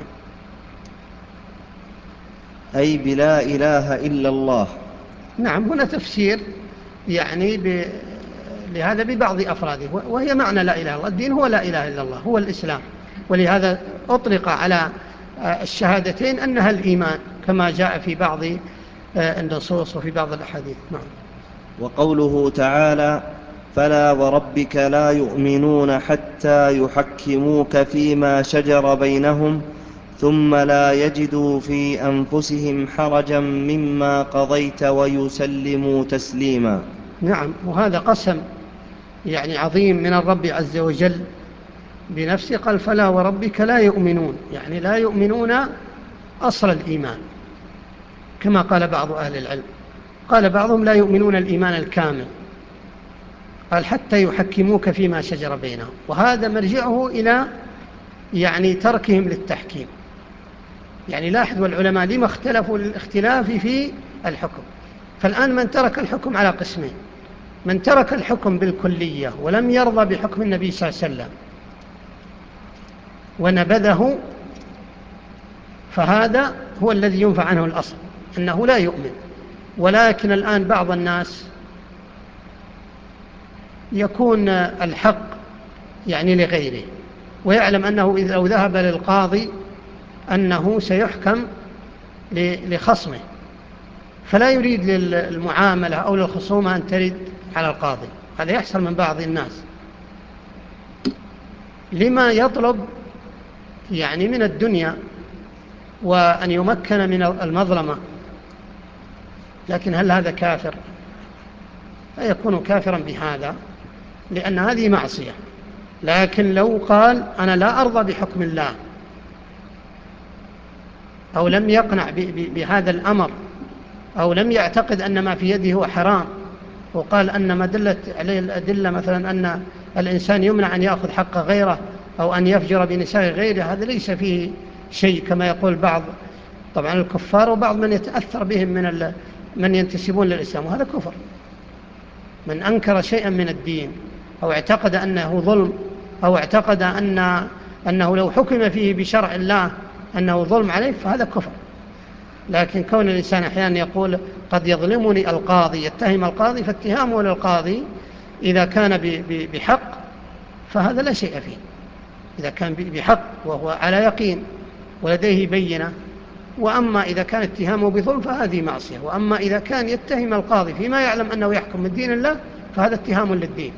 أي بلا إله إلا الله. نعم، هنا تفسير يعني لهذا ببعض أفراده، وهي معنى لا إله إلا الله. الدين هو لا إله إلا الله، هو الإسلام. ولهذا أطلق على الشهادتين أنها الإيمان كما جاء في بعض النصوص وفي بعض الأحاديث. نعم. وقوله تعالى فلا وربك لا يؤمنون حتى يحكموك فيما شجر بينهم ثم لا يجدوا في أنفسهم حرجا مما قضيت ويسلموا تسليما. نعم، وهذا قسم يعني عظيم من الرب عز وجل بنفسه، قال فلا وربك لا يؤمنون، يعني لا يؤمنون أصل الإيمان كما قال بعض أهل العلم. قال بعضهم لا يؤمنون الإيمان الكامل، قال حتى يحكموك فيما شجر بينهم، وهذا مرجعه إلى يعني تركهم للتحكيم. يعني لاحظ والعلماء لما اختلفوا للاختلاف في الحكم. فالآن من ترك الحكم على قسمين: من ترك الحكم بالكلية ولم يرضى بحكم النبي صلى الله عليه وسلم ونبذه، فهذا هو الذي ينفع عنه الأصل أنه لا يؤمن. ولكن الآن بعض الناس يكون الحق يعني لغيره، ويعلم أنه إذا لو ذهب للقاضي أنه سيحكم لخصمه، فلا يريد للمعاملة أو للخصومة أن ترد على القاضي. هذا يحصل من بعض الناس لما يطلب يعني من الدنيا وأن يمكن من المظلمة. لكن هل هذا كافر؟ لا يكون كافرا بهذا، لأن هذه معصية. لكن لو قال أنا لا أرضى بحكم الله أو لم يقنع بهذا الأمر أو لم يعتقد أن ما في يده هو حرام، وقال أن ما دلت عليه الأدلة مثلا أن الإنسان يمنع أن يأخذ حق غيره أو أن يفجر بنساء غيره، هذا ليس فيه شيء كما يقول بعض طبعا الكفار وبعض من يتأثر بهم من ينتسبون للإسلام، وهذا كفر. من أنكر شيئا من الدين أو اعتقد أنه ظلم أو اعتقد أنه لو حكم فيه بشرع الله أنه ظلم عليه فهذا كفر. لكن كون الإنسان أحيانا يقول قد يظلمني القاضي، يتهم القاضي، فاتهامه للقاضي إذا كان بحق فهذا لا شيء فيه، إذا كان بحق وهو على يقين ولديه بينة. وأما إذا كان اتهامه بظلم فهذه معصية. وأما إذا كان يتهم القاضي فيما يعلم أنه يحكم من دين الله فهذا اتهام للدين.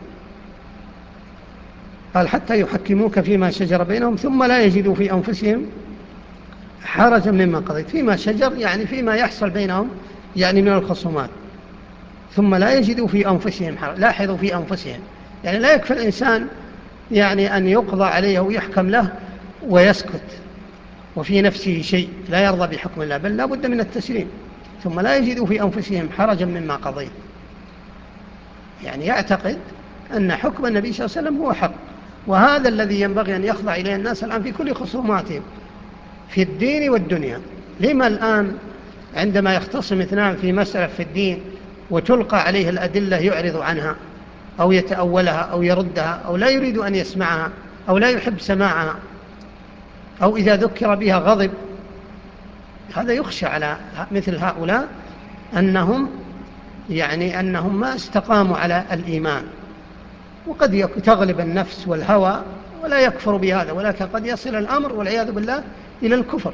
قال حتى يحكموك فيما شجر بينهم ثم لا يجدوا في أنفسهم حرجا مما قضيت. فيما شجر يعني فيما يحصل بينهم يعني من الخصومات. ثم لا يجدوا في أنفسهم حرج، لاحظوا في أنفسهم، يعني لا يكفي الإنسان يعني أن يقضى عليه ويحكم له ويسكت وفي نفسه شيء لا يرضى بحكم الله، بل لا بد من التسليم، ثم لا يجدوا في أنفسهم حرجا مما قضيت، يعني يعتقد أن حكم النبي صلى الله عليه وسلم هو حق. وهذا الذي ينبغي أن يخضع إليه الناس الآن في كل خصوماتهم في الدين والدنيا. لما الآن عندما يختصم اثنان في مسألة في الدين وتلقى عليه الأدلة يعرض عنها أو يتأولها أو يردها أو لا يريد أن يسمعها أو لا يحب سماعها، أو إذا ذكر بها غضب؟ هذا يخشى على مثل هؤلاء أنهم ما استقاموا على الإيمان، وقد تغلب النفس والهوى ولا يكفر بهذا، ولكن قد يصل الأمر والعياذ بالله إلى الكفر،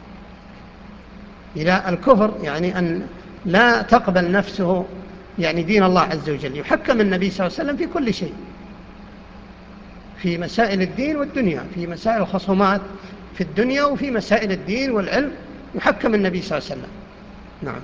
يعني أن لا تقبل نفسه يعني دين الله عز وجل. يحكم النبي صلى الله عليه وسلم في كل شيء، في مسائل الدين والدنيا، في مسائل الخصومات في الدنيا وفي مسائل الدين والعلم يحكم النبي صلى الله عليه وسلم. نعم.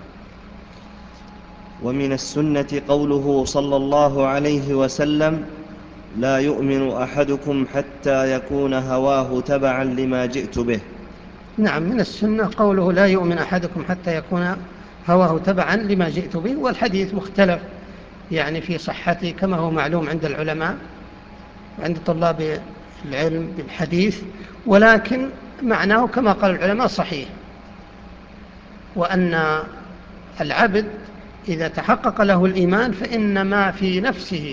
ومن السنة قوله صلى الله عليه وسلم: لا يؤمن أحدكم حتى يكون هواه تبعا لما جئت به. نعم، من السنة قوله لا يؤمن أحدكم حتى يكون هواه تبعا لما جئت به، والحديث مختلف يعني في صحته كما هو معلوم عند العلماء وعند طلاب العلم بالحديث، ولكن معناه كما قال العلماء صحيح، وأن العبد إذا تحقق له الإيمان فإن ما في نفسه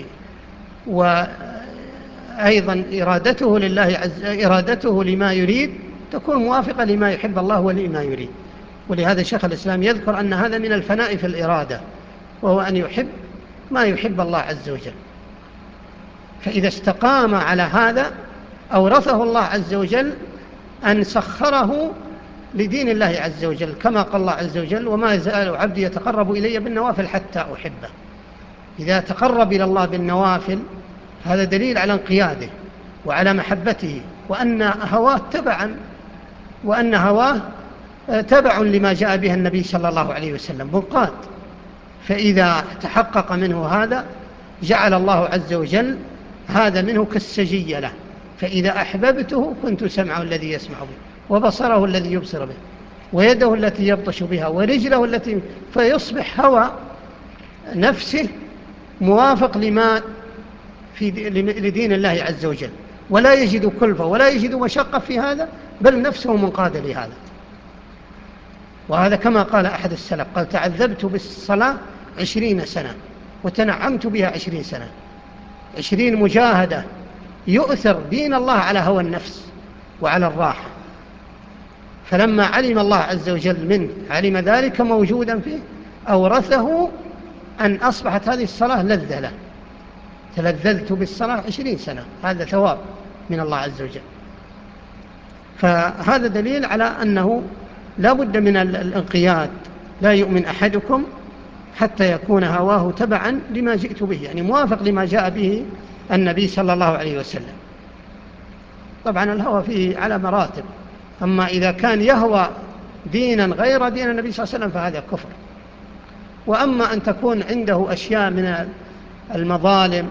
وأيضا إرادته لما يريد تكون موافقة لما يحب الله ولما يريد. ولهذا شيخ الإسلام يذكر أن هذا من الفناء في الإرادة، وهو أن يحب ما يحب الله عز وجل. فإذا استقام على هذا أورثه الله عز وجل أن سخره لدين الله عز وجل، كما قال الله عز وجل: وما يزال عبدي يتقرب إلي بالنوافل حتى أحبه. إذا تقرب إلى الله بالنوافل هذا دليل على انقياده وعلى محبته، وأن هواه تبع لما جاء به النبي صلى الله عليه وسلم منقاد. فإذا تحقق منه هذا جعل الله عز وجل هذا منه كالسجية له، فإذا أحببته كنت سمعه الذي يسمع به وبصره الذي يبصر به ويده التي يبطش بها ورجله التي، فيصبح هوى نفسه موافق لدين الله عز وجل، ولا يجد كلفة ولا يجد مشقة في هذا، بل نفسه منقادة لهذا. وهذا كما قال أحد السلف قال: تعذبت بالصلاة 20 سنة وتنعمت بها 20 سنة، 20 مجاهدة يؤثر دين الله على هوى النفس وعلى الراحة. فلما علم الله عز وجل منه علم ذلك موجودا فيه أورثه أن أصبحت هذه الصلاة لذة له. تلذذت بالصلاة 20 سنة، هذا ثواب من الله عز وجل. فهذا دليل على أنه لا بد من الانقياد. لا يؤمن أحدكم حتى يكون هواه تبعا لما جئت به، يعني موافق لما جاء به النبي صلى الله عليه وسلم. طبعا الهوى فيه على مراتب، أما إذا كان يهوى دينا غير دين النبي صلى الله عليه وسلم فهذا كفر. وأما أن تكون عنده أشياء من المظالم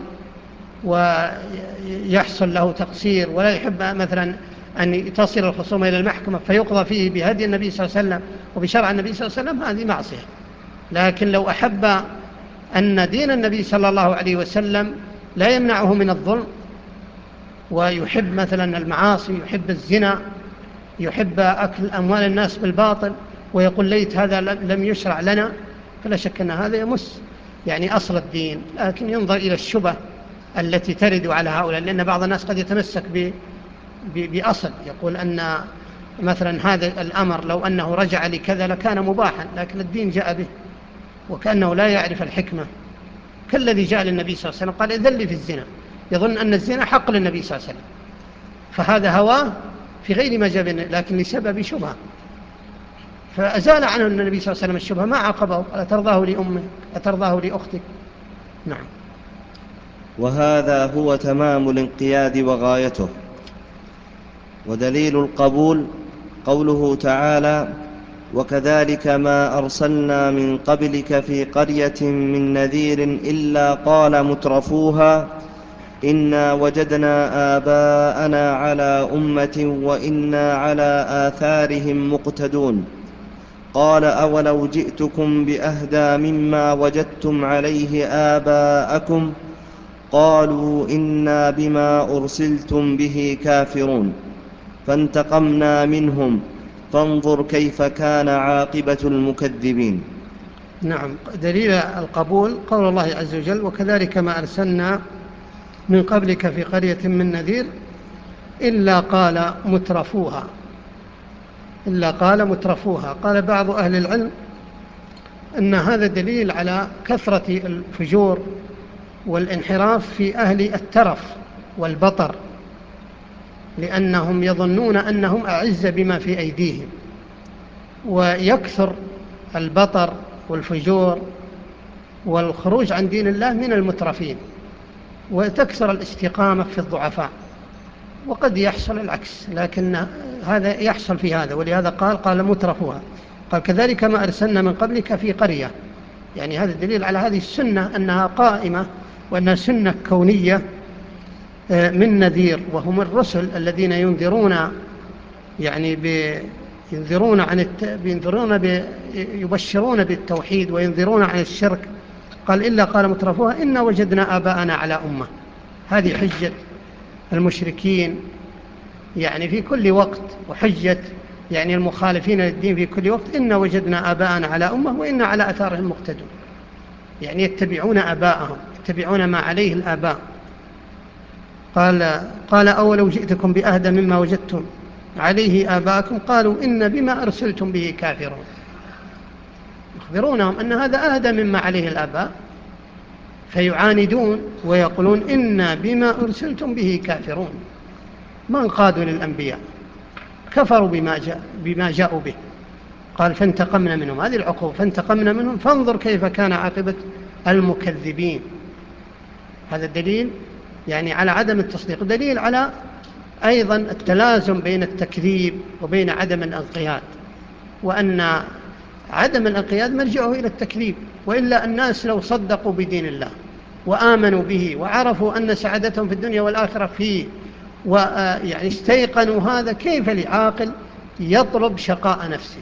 ويحصل له تقصير ولا يحب مثلا أن تصل الخصومة إلى المحكمة فيقضى فيه بهدي النبي صلى الله عليه وسلم وبشرع النبي صلى الله عليه وسلم، هذه معصية. لكن لو أحب أن دين النبي صلى الله عليه وسلم لا يمنعه من الظلم، ويحب مثلا المعاصي، يحب الزنا، يحب أكل أموال الناس بالباطل، ويقول ليت هذا لم يشرع لنا، فلا شك أن هذا يمس يعني أصل الدين. لكن ينظر إلى الشبه التي ترد على هؤلاء، لأن بعض الناس قد يتمسك بأصل، يقول أن مثلا هذا الأمر لو أنه رجع لكذا لكان مباحا، لكن الدين جاء به، وكأنه لا يعرف الحكمة، كالذي جاء للنبي صلى الله عليه وسلم قال: إذن لي في الزنا، يظن أن الزنا حق للنبي صلى الله عليه وسلم، فهذا هواه في غير ما جاء به، لكن لسبب شبهة، فأزال عنه النبي صلى الله عليه وسلم الشبهة، ما عاقبه قال: أترضاه لأمك أترضاه لأختك؟ نعم. وهذا هو تمام الانقياد وغايته. ودليل القبول قوله تعالى: وكذلك ما أرسلنا من قبلك في قرية من نذير إلا قال مترفوها إنا وجدنا آباءنا على أمة وإنا على آثارهم مقتدون. قال أولو جئتكم بأهدى مما وجدتم عليه آباءكم قالوا إنا بما أرسلتم به كافرون فانتقمنا منهم فانظر كيف كان عاقبة المكذبين. نعم، دليل القبول قول الله عز وجل: وكذلك ما أرسلنا من قبلك في قرية من نذير إلا قال مترفوها. قال بعض أهل العلم أن هذا دليل على كثرة الفجور والانحراف في أهل الترف والبطر، لأنهم يظنون أنهم أعز بما في أيديهم، ويكثر البطر والفجور والخروج عن دين الله من المترفين، وتكثر الاستقامة في الضعفاء. وقد يحصل العكس، لكن هذا يحصل في هذا، ولهذا قال مترفوها. قال كذلك ما أرسلنا من قبلك في قرية، يعني هذا دليل على هذه السنة أنها قائمة، وأنها سنة كونية من نذير، وهم الرسل الذين ينذرون، يعني يبشرون بالتوحيد وينذرون عن الشرك. قال إلا قال مترفوها إنا وجدنا آباءنا على أمة. هذه حجة المشركين يعني في كل وقت، وحجة يعني المخالفين للدين في كل وقت: إنا وجدنا آباءنا على أمة وإنا على أثارهم مقتدون. يعني يتبعون آباءهم، يتبعون ما عليه الآباء. قال أولو جئتكم بأهدى مما وجدتم عليه آباءكم قالوا إن بما أرسلتم به كافرون. يخبرونهم أن هذا أهدى مما عليه الآباء، فيعاندون ويقولون إنا بما أرسلتم به كافرون. ما انقادوا للأنبياء، كفروا بما جاءوا به. قال فانتقمنا منهم، هذه العقوبة، فانتقمنا منهم فانظر كيف كان عاقبة المكذبين. هذا دليل يعني على عدم التصديق، دليل على أيضا التلازم بين التكذيب وبين عدم الانقياد، وأن عدم الانقياد مرجعه إلى التكذيب. وإلا الناس لو صدقوا بدين الله وآمنوا به وعرفوا أن سعادتهم في الدنيا والآخرة فيه، ويعني استيقنوا هذا، كيف لعاقل يطلب شقاء نفسه؟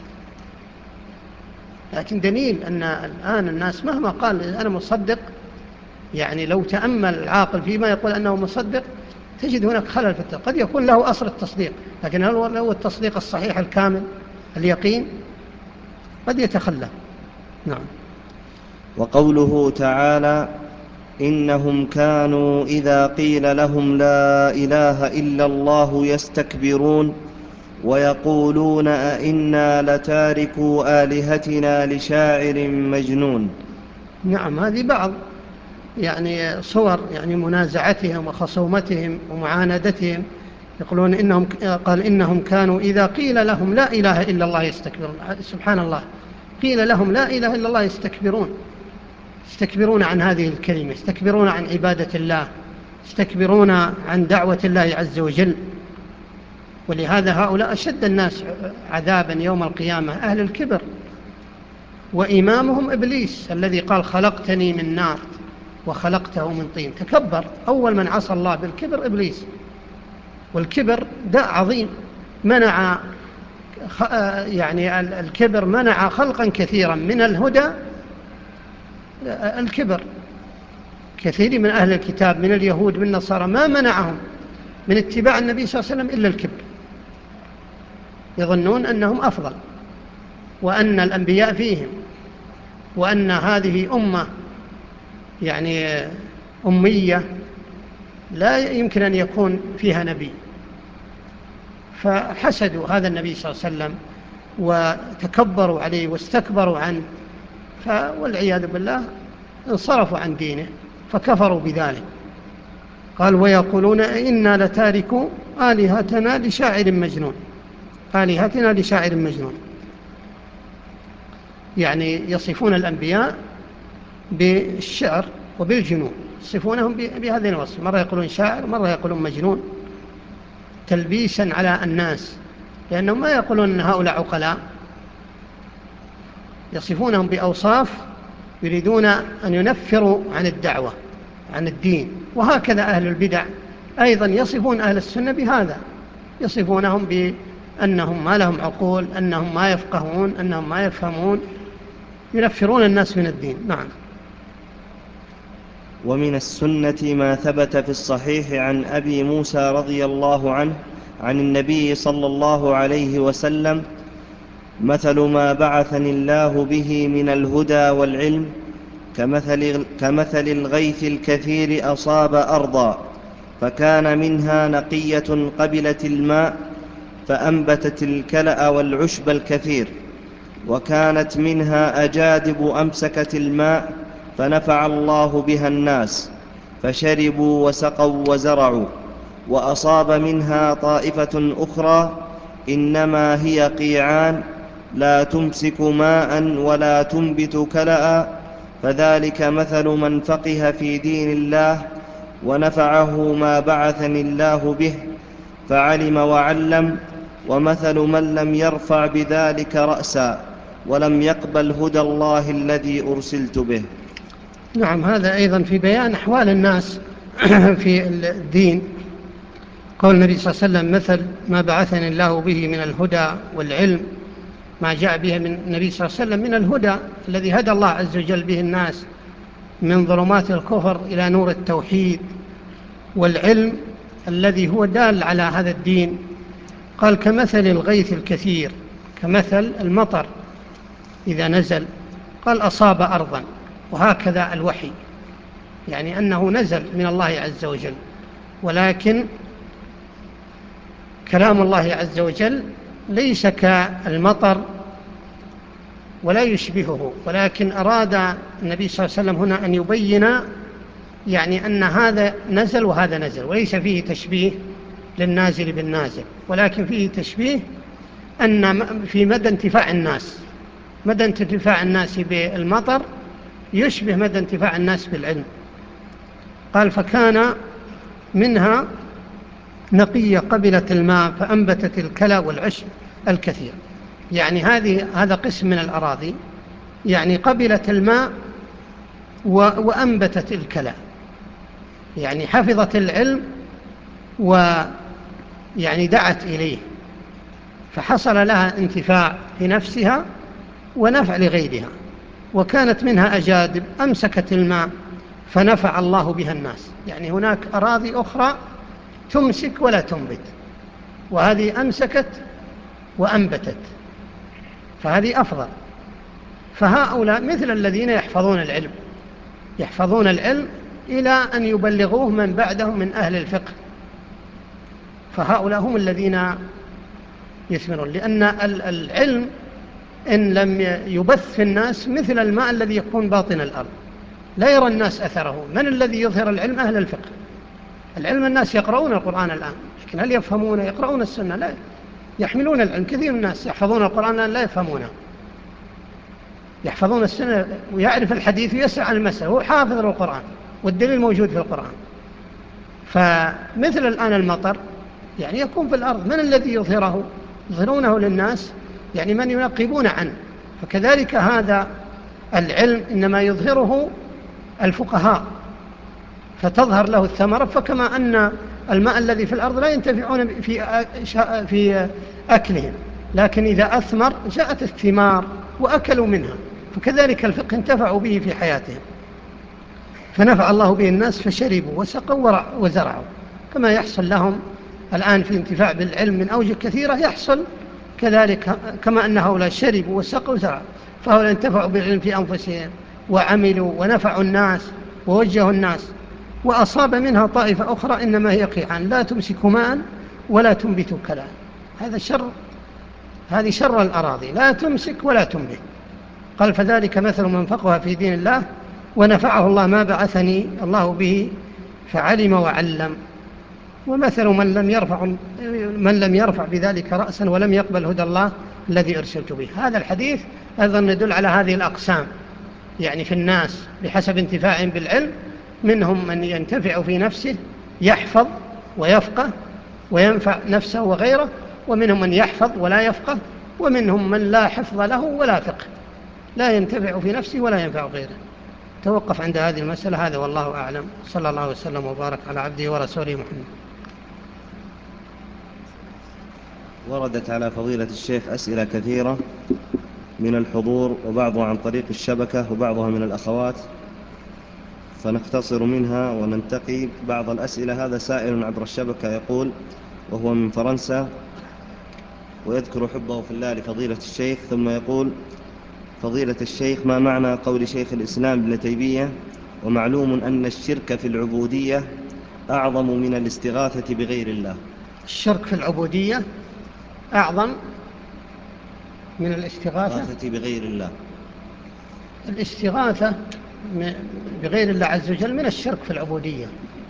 لكن دليل أن الآن الناس مهما قال أنا مصدق، يعني لو تأمل العاقل فيما يقول أنه مصدق تجد هناك خلل في التصديق. قد يكون له أصل التصديق، لكن هل هو التصديق الصحيح الكامل اليقين؟ قد يتخلى. نعم. وقوله تعالى إنهم كانوا إذا قيل لهم لا إله إلا الله يستكبرون ويقولون أئنا لتاركوا آلهتنا لشاعر مجنون. نعم، هذه بعض يعني صور يعني منازعتهم وخصومتهم ومعاندتهم. يقولون إنهم كانوا إذا قيل لهم لا إله إلا الله يستكبرون. سبحان الله، قيل لهم لا إله إلا الله يستكبرون عن هذه الكلمة، يستكبرون عن عبادة الله، يستكبرون عن دعوة الله عز وجل. ولهذا هؤلاء أشد الناس عذابا يوم القيامة أهل الكبر، وإمامهم إبليس الذي قال خلقتني من نار وخلقته من طين. تكبر، أول من عصى الله بالكبر إبليس. والكبر داء عظيم، منع يعني الكبر منع خلقا كثيرا من الهدى. الكبر كثير من أهل الكتاب من اليهود من النصارى ما منعهم من اتباع النبي صلى الله عليه وسلم إلا الكبر. يظنون أنهم أفضل، وأن الأنبياء فيهم، وأن هذه أمة يعني أمية لا يمكن أن يكون فيها نبي. فحسدوا هذا النبي صلى الله عليه وسلم وتكبروا عليه واستكبروا عنه، والعياذ بالله انصرفوا عن دينه فكفروا بذلك. قال ويقولون إنا لتاركوا آلهتنا لشاعر مجنون. آلهتنا لشاعر مجنون، يعني يصفون الأنبياء بالشعر وبالجنون، يصفونهم بهذه الوصف. مرة يقولون شاعر، مرة يقولون مجنون، تلبيسا على الناس، لأنهم ما يقولون أن هؤلاء عقلاء، يصفونهم بأوصاف يريدون أن ينفروا عن الدعوة، عن الدين. وهكذا أهل البدع أيضا يصفون أهل السنة بهذا، يصفونهم بأنهم ما لهم عقول، أنهم ما يفقهون، أنهم ما يفهمون، ينفرون الناس من الدين. نعم. ومن السنة ما ثبت في الصحيح عن أبي موسى رضي الله عنه عن النبي صلى الله عليه وسلم: مثل ما بعثني الله به من الهدى والعلم كمثل الغيث الكثير أصاب أرضا فكان منها نقية قبلت الماء فأنبتت الكلأ والعشب الكثير، وكانت منها أجادب أمسكت الماء فنفع الله بها الناس فشربوا وسقوا وزرعوا. وأصاب منها طائفة أخرى إنما هي قيعان لا تمسك ماء ولا تنبت كلأ، فذلك مثل من فقه في دين الله ونفعه ما بعثني الله به فعلم وعلم، ومثل من لم يرفع بذلك رأسا ولم يقبل هدى الله الذي أرسلت به. نعم. هذا أيضا في بيان أحوال الناس في الدين. قول النبي صلى الله عليه وسلم: مثل ما بعثني الله به من الهدى والعلم، ما جاء به من النبي صلى الله عليه وسلم من الهدى الذي هدى الله عز وجل به الناس من ظلمات الكفر إلى نور التوحيد، والعلم الذي هو دال على هذا الدين. قال: كمثل الغيث الكثير، كمثل المطر إذا نزل. قال: أصاب أرضا. وهكذا الوحي، يعني أنه نزل من الله عز وجل، ولكن كلام الله عز وجل ليس كالمطر ولا يشبهه، ولكن أراد النبي صلى الله عليه وسلم هنا أن يبين يعني أن هذا نزل وهذا نزل، وليس فيه تشبيه للنازل بالنازل، ولكن فيه تشبيه أن في مدى انتفاع الناس، مدى انتفاع الناس بالمطر يشبه مدى انتفاع الناس بالعلم. قال: فكان منها نقية قبلت الماء فأنبتت الكلى والعشب الكثير. يعني هذا قسم من الأراضي يعني قبلت الماء وأنبتت الكلى، يعني حفظت العلم ويعني دعت إليه، فحصل لها انتفاع في نفسها ونفع لغيرها. وكانت منها أجادب أمسكت الماء فنفع الله بها الناس. يعني هناك أراضي أخرى تمسك ولا تنبت، وهذه أمسكت وأنبتت، فهذه أفضل. فهؤلاء مثل الذين يحفظون العلم إلى أن يبلغوه من بعدهم من أهل الفقه، فهؤلاء هم الذين يثمرون. لأن العلم إن لم يبث في الناس مثل الماء الذي يكون باطن الأرض لا يرى الناس أثره. من الذي يظهر العلم؟ أهل الفقه. العلم الناس يقرؤون القرآن الآن، لكن هل يفهمون؟ يقرؤون السنة؟ لا. يحملون العلم. كثير من الناس يحفظون القرآن الآن لا يفهمونه، يحفظون السنة ويعرف الحديث ويسأل عن المسألة، هو حافظ للقرآن والدليل موجود في القرآن. فمثل الآن المطر يعني يكون في الأرض، من الذي يظهرونه للناس؟ يعني من ينقبون عنه. فكذلك هذا العلم إنما يظهره الفقهاء فتظهر له الثمرة. فكما أن الماء الذي في الأرض لا ينتفعون في أكلهم، لكن إذا أثمر جاءت الثمار وأكلوا منها، فكذلك الفقه انتفعوا به في حياتهم، فنفع الله به الناس فشربوا وسقوا وزرعوا. كما يحصل لهم الآن في انتفاع بالعلم من أوجه كثيرة، يحصل كذلك كما أن هؤلاء شربوا وسقوا وزرعوا، فهؤلاء انتفعوا بالعلم في أنفسهم وعملوا ونفعوا الناس ووجهوا الناس. وأصاب منها طائفة أخرى إنما هي قيعان لا تمسك ماء ولا تنبت كلأ. هذه شر الأراضي، لا تمسك ولا تنبت. قال: فذلك مثل من فقه في دين الله ونفعه الله ما بعثني الله به فعلم وعلم، ومثل من لم يرفع بذلك رأسا ولم يقبل هدى الله الذي أرسلت به. هذا الحديث أيضا يدل على هذه الأقسام، يعني في الناس بحسب انتفاعهم بالعلم، منهم من ينتفع في نفسه يحفظ ويفقه وينفع نفسه وغيره، ومنهم من يحفظ ولا يفقه، ومنهم من لا حفظ له ولا فقه، لا ينتفع في نفسه ولا ينفع غيره. توقف عند هذه المسألة. هذا والله أعلم. صلى الله وسلم وبارك على عبده ورسوله محمد. وردت على فضيلة الشيخ أسئلة كثيرة من الحضور، وبعضها عن طريق الشبكة وبعضها من الأخوات، فنختصر منها وننتقي بعض الأسئلة. هذا سائل عبر الشبكة يقول، وهو من فرنسا، ويذكر حبه في الله لفضيلة الشيخ، ثم يقول: فضيلة الشيخ، ما معنى قول شيخ الإسلام ابن تيمية: ومعلوم أن الشرك في العبودية أعظم من الاستغاثة بغير الله؟ الشرك في العبودية أعظم من الاستغاثة بغير الله. الاستغاثة بغير الله عز وجل من الشرك في العبودية.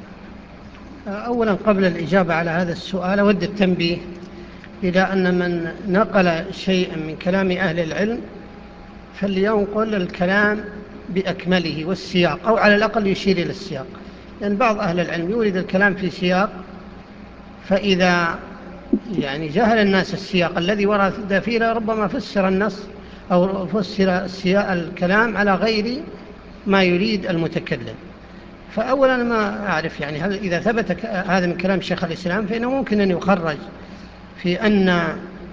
أولا قبل الإجابة على هذا السؤال أود التنبيه إلى أن من نقل شيئا من كلام أهل العلم فلينقل الكلام بأكمله والسياق، أو على الأقل يشير إلى السياق، لأن بعض أهل العلم يورد الكلام في سياق، فإذا يعني جهل الناس السياق الذي ورد فيه ربما فسر النص أو فسر الكلام على غير ما يريد المتكلم. فأولا ما أعرف يعني هل إذا ثبت هذا من كلام شيخ الإسلام فإنه ممكن أن يخرج في أن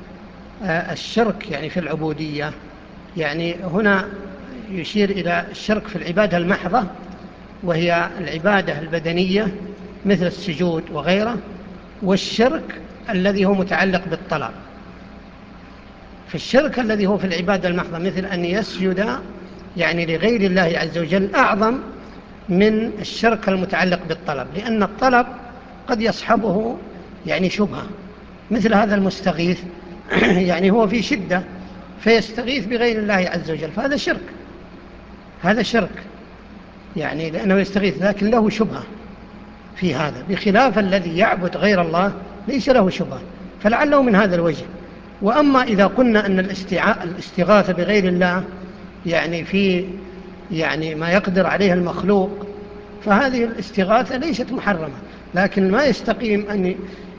الشرك يعني في العبودية، يعني هنا يشير إلى الشرك في العبادة المحضة، وهي العبادة البدنية مثل السجود وغيره، والشرك الذي هو متعلق بالطلب. في الشرك الذي هو في العبادة المحضة مثل أن يسجد يعني لغير الله عز وجل أعظم من الشرك المتعلق بالطلب، لأن الطلب قد يصحبه يعني شبهة، مثل هذا المستغيث يعني هو في شدة فيستغيث بغير الله عز وجل، فهذا شرك، هذا شرك يعني لأنه يستغيث لكن له شبهة في هذا، بخلاف الذي يعبد غير الله ليس له شبهة، فلعله من هذا الوجه. وأما إذا قلنا أن الاستغاثة بغير الله يعني في يعني ما يقدر عليه المخلوق، فهذه الاستغاثة ليست محرمة، لكن ما يستقيم أن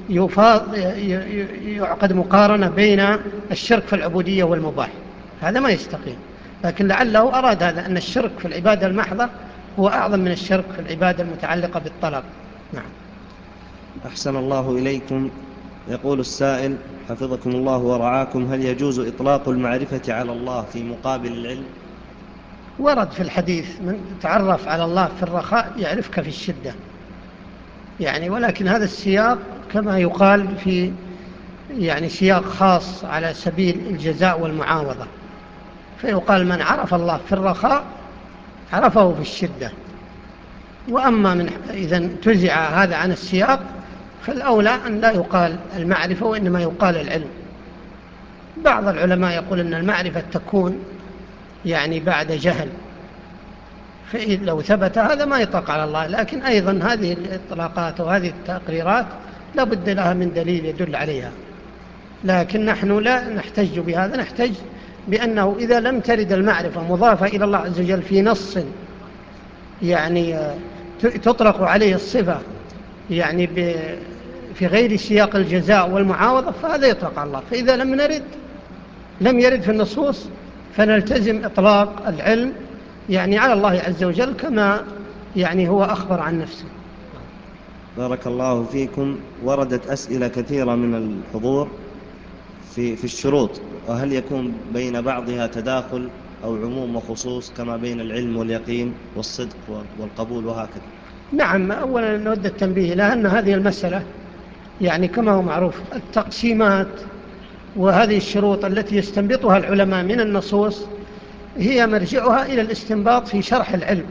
يعقد مقارنة بين الشرك في العبودية والمباح، هذا ما يستقيم. لكن لعله أراد هذا أن الشرك في العبادة المحضة هو أعظم من الشرك في العبادة المتعلقة بالطلب. نعم. أحسن الله إليكم. يقول السائل حفظكم الله ورعاكم: هل يجوز إطلاق المعرفة على الله في مقابل العلم؟ ورد في الحديث: من تعرف على الله في الرخاء يعرفك في الشدة، يعني ولكن هذا السياق كما يقال في يعني سياق خاص على سبيل الجزاء والمعاوضة، فيقال من عرف الله في الرخاء عرفه في الشدة. وأما إذا انتزع هذا عن السياق فالأولى أن لا يقال المعرفة وإنما يقال العلم. بعض العلماء يقول أن المعرفة تكون يعني بعد جهل، فإذا لو ثبت هذا ما يطلق على الله، لكن أيضا هذه الإطلاقات وهذه التقريرات لا بد لها من دليل يدل عليها، لكن نحن لا نحتج بهذا، نحتج بأنه إذا لم ترد المعرفة مضافة إلى الله عز وجل في نص يعني تطلق عليه الصفة يعني في غير سياق الجزاء والمعاوضة فهذا يطلق على الله. فإذا لم يرد في النصوص فنلتزم إطلاق العلم يعني على الله عز وجل كما يعني هو أخبر عن نفسه. بارك الله فيكم. وردت أسئلة كثيرة من الحضور في الشروط، وهل يكون بين بعضها تداخل أو عموم وخصوص كما بين العلم واليقين والصدق والقبول وهكذا؟ نعم. أولا نود التنبيه إلى أن هذه المسألة يعني كما هو معروف التقسيمات وهذه الشروط التي يستنبطها العلماء من النصوص هي مرجعها إلى الاستنباط في شرح العلم،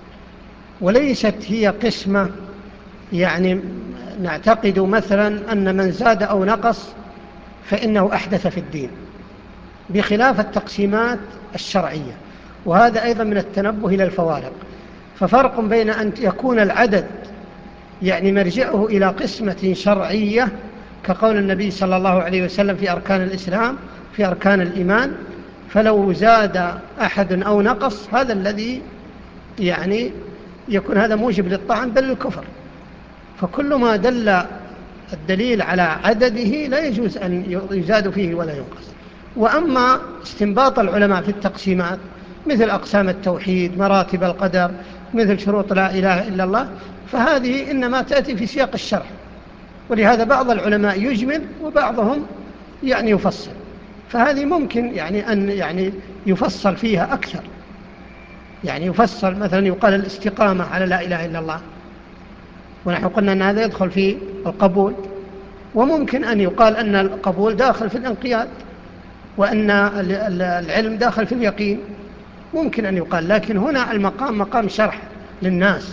وليست هي قسمة يعني نعتقد مثلا أن من زاد أو نقص فإنه أحدث في الدين، بخلاف التقسيمات الشرعية. وهذا أيضا من التنبه إلى الفوارق. ففرق بين أن يكون العدد يعني مرجعه إلى قسمة شرعية كقول النبي صلى الله عليه وسلم في أركان الإسلام في أركان الإيمان، فلو زاد أحد أو نقص هذا الذي يعني يكون هذا موجب للطعن بل الكفر. فكل ما دل الدليل على عدده لا يجوز أن يزاد فيه ولا ينقص. وأما استنباط العلماء في التقسيمات مثل أقسام التوحيد، مراتب القدر، مثل شروط لا إله إلا الله، فهذه إنما تأتي في سياق الشرع. ولهذا بعض العلماء يجمل وبعضهم يعني يفصل، فهذه ممكن يعني أن يعني يفصل فيها أكثر. يعني يفصل مثلا يقال الاستقامة على لا إله إلا الله، ونحن قلنا أن هذا يدخل في القبول، وممكن أن يقال أن القبول داخل في الانقياد، وأن العلم داخل في اليقين، ممكن أن يقال. لكن هنا المقام مقام شرح للناس،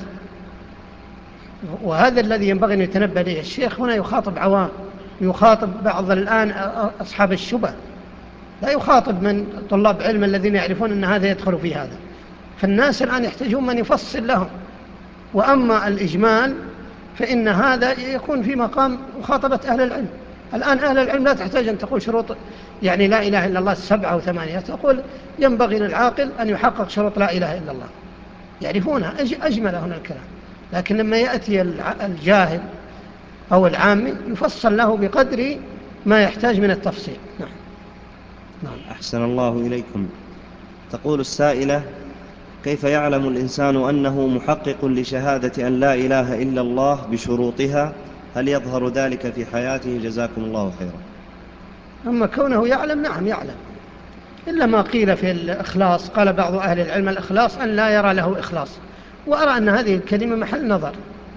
وهذا الذي ينبغي أن يتنبه إليه الشيخ. هنا يخاطب عوام، يخاطب بعض الآن أصحاب الشبه، لا يخاطب من طلاب علم الذين يعرفون أن هذا يدخل في هذا. فالناس الآن يحتاجون من يفصل لهم. وأما الإجمال فإن هذا يكون في مقام مخاطبة أهل العلم. الآن أهل العلم لا تحتاج أن تقول شروط يعني لا إله إلا الله 7 أو 8، تقول ينبغي للعاقل أن يحقق شروط لا إله إلا الله، يعرفونها، أجمل هنا الكلام. لكن لما يأتي الجاهل أو العامي يفصل له بقدر ما يحتاج من التفصيل. نعم. أحسن الله إليكم. تقول السائلة: كيف يعلم الإنسان أنه محقق لشهادة أن لا إله إلا الله بشروطها؟ هل يظهر ذلك في حياته؟ جزاكم الله خيرا. أما كونه يعلم، نعم يعلم، إلا ما قيل في الإخلاص. قال بعض أهل العلم الإخلاص أن لا يرى له إخلاص، وأرى أن هذه الكلمة محل نظر.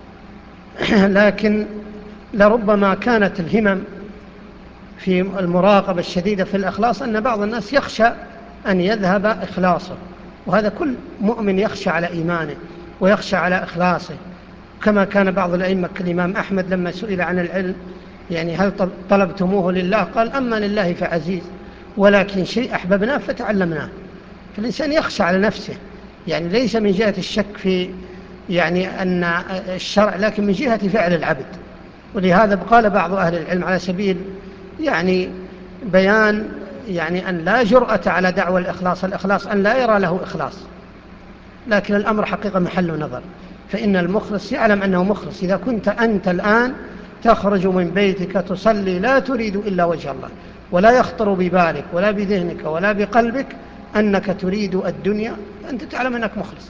لكن لربما كانت الهمم في المراقبة الشديدة في الإخلاص أن بعض الناس يخشى أن يذهب إخلاصه، وهذا كل مؤمن يخشى على إيمانه ويخشى على إخلاصه. كما كان بعض الأئمة كالإمام أحمد لما سئل عن العلم يعني هل طلبتموه لله؟ قال أما لله فعزيز، ولكن شيء أحببناه فتعلمناه. فالإنسان يخشى على نفسه، يعني ليس من جهة الشك في يعني أن الشرع، لكن من جهة فعل العبد. ولهذا قال بعض أهل العلم على سبيل يعني بيان يعني أن لا جرأة على دعوى الإخلاص أن لا يرى له إخلاص، لكن الأمر حقيقة محل نظر. فإن المخلص يعلم أنه مخلص. إذا كنت أنت الآن تخرج من بيتك تصلي لا تريد إلا وجه الله، ولا يخطر ببالك ولا بذهنك ولا بقلبك أنك تريد الدنيا، أنت تعلم أنك مخلص.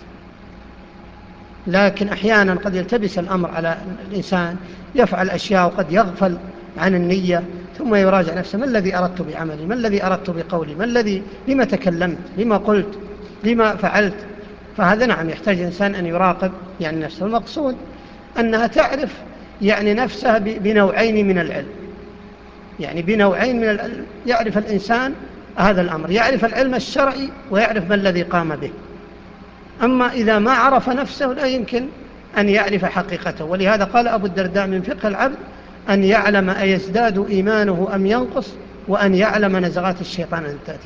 لكن أحيانا قد يلتبس الأمر على الإنسان، يفعل أشياء وقد يغفل عن النية، ثم يراجع نفسه: ما الذي أردت بعملي؟ ما الذي أردت بقولي؟ ما الذي لما تكلمت؟ لما قلت؟ لما فعلت؟ فهذا نعم يحتاج إنسان أن يراقب يعني نفسه. المقصود أنها تعرف يعني نفسها بنوعين من العلم، يعني بنوعين من العلم يعرف الإنسان هذا الأمر، يعرف العلم الشرعي ويعرف ما الذي قام به. أما إذا ما عرف نفسه لا يمكن أن يعرف حقيقته. ولهذا قال أبو الدرداء: من فقه العبد أن يعلم أيزداد إيمانه أم ينقص، وأن يعلم نزغات الشيطان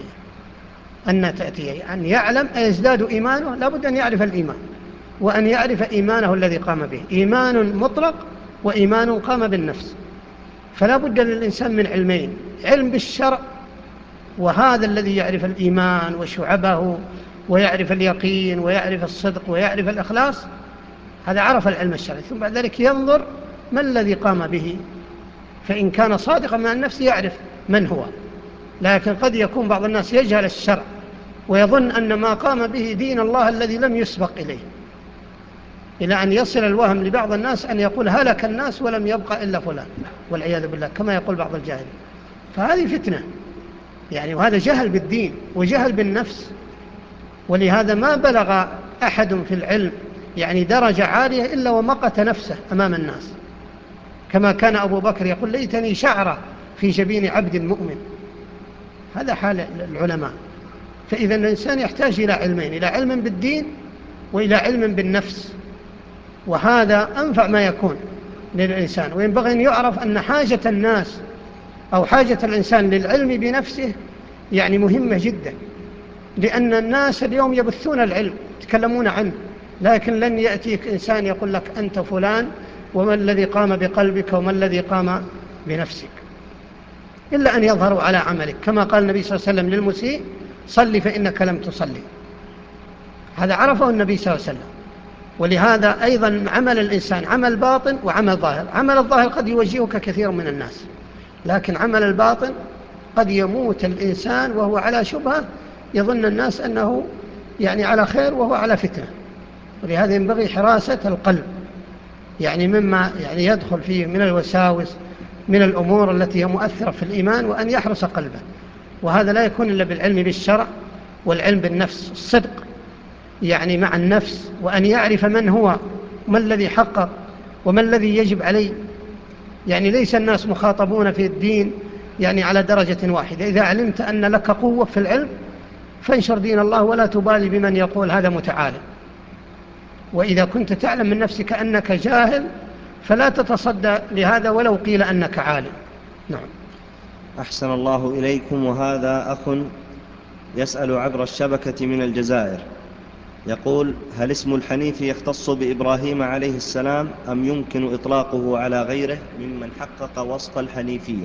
أن تأتيه. أن يعلم أيزداد إيمانه، لابد أن يعرف الإيمان، وأن يعرف إيمانه الذي قام به، إيمان مطلق وإيمان قام بالنفس. فلا بد للإنسان من علمين: علم بالشرع، وهذا الذي يعرف الإيمان وشعبه ويعرف اليقين ويعرف الصدق ويعرف الإخلاص، هذا عرف العلم الشرعي. ثم بعد ذلك ينظر ما الذي قام به، فإن كان صادقا مع النفس يعرف من هو. لكن قد يكون بعض الناس يجهل الشرع ويظن أن ما قام به دين الله الذي لم يسبق إليه، إلى أن يصل الوهم لبعض الناس أن يقول هلك الناس ولم يبقى إلا فلان، والعياذ بالله، كما يقول بعض الجاهلين. فهذه فتنة يعني، وهذا جهل بالدين وجهل بالنفس. ولهذا ما بلغ أحد في العلم يعني درجة عالية إلا ومقت نفسه أمام الناس، كما كان أبو بكر يقول: ليتني شعرة في جبين عبد مؤمن. هذا حال العلماء. فإذا الإنسان يحتاج إلى علمين: إلى علم بالدين وإلى علم بالنفس، وهذا أنفع ما يكون للإنسان. وينبغي أن يعرف أن حاجة الناس أو حاجة الإنسان للعلم بنفسه يعني مهمة جدا، لأن الناس اليوم يبثون العلم، يتكلمون عنه، لكن لن يأتيك إنسان يقول لك أنت فلان وما الذي قام بقلبك وما الذي قام بنفسك، إلا أن يظهروا على عملك. كما قال النبي صلى الله عليه وسلم للمسيء: صلي فإنك لم تصلي. هذا عرفه النبي صلى الله عليه وسلم. ولهذا أيضا عمل الإنسان عمل باطن وعمل ظاهر. عمل الظاهر قد يوجهك كثير من الناس، لكن عمل الباطن قد يموت الإنسان وهو على شبهة، يظن الناس أنه يعني على خير وهو على فتنة. ولهذا ينبغي حراسة القلب، يعني مما يعني يدخل فيه من الوساوس من الأمور التي هي مؤثرة في الإيمان، وأن يحرس قلبه. وهذا لا يكون إلا بالعلم بالشرع والعلم بالنفس، الصدق يعني مع النفس، وأن يعرف من هو، ما الذي حقق وما الذي يجب عليه. يعني ليس الناس مخاطبون في الدين يعني على درجة واحدة. إذا علمت أن لك قوة في العلم فانشر دين الله ولا تبالي بمن يقول هذا متعالم. وإذا كنت تعلم من نفسك أنك جاهل فلا تتصدى لهذا ولو قيل أنك عالم. نعم. أحسن الله إليكم. وهذا أخ يسأل عبر الشبكة من الجزائر، يقول: هل اسم الحنيف يختص بإبراهيم عليه السلام أم يمكن إطلاقه على غيره ممن حقق وصف الحنيفية؟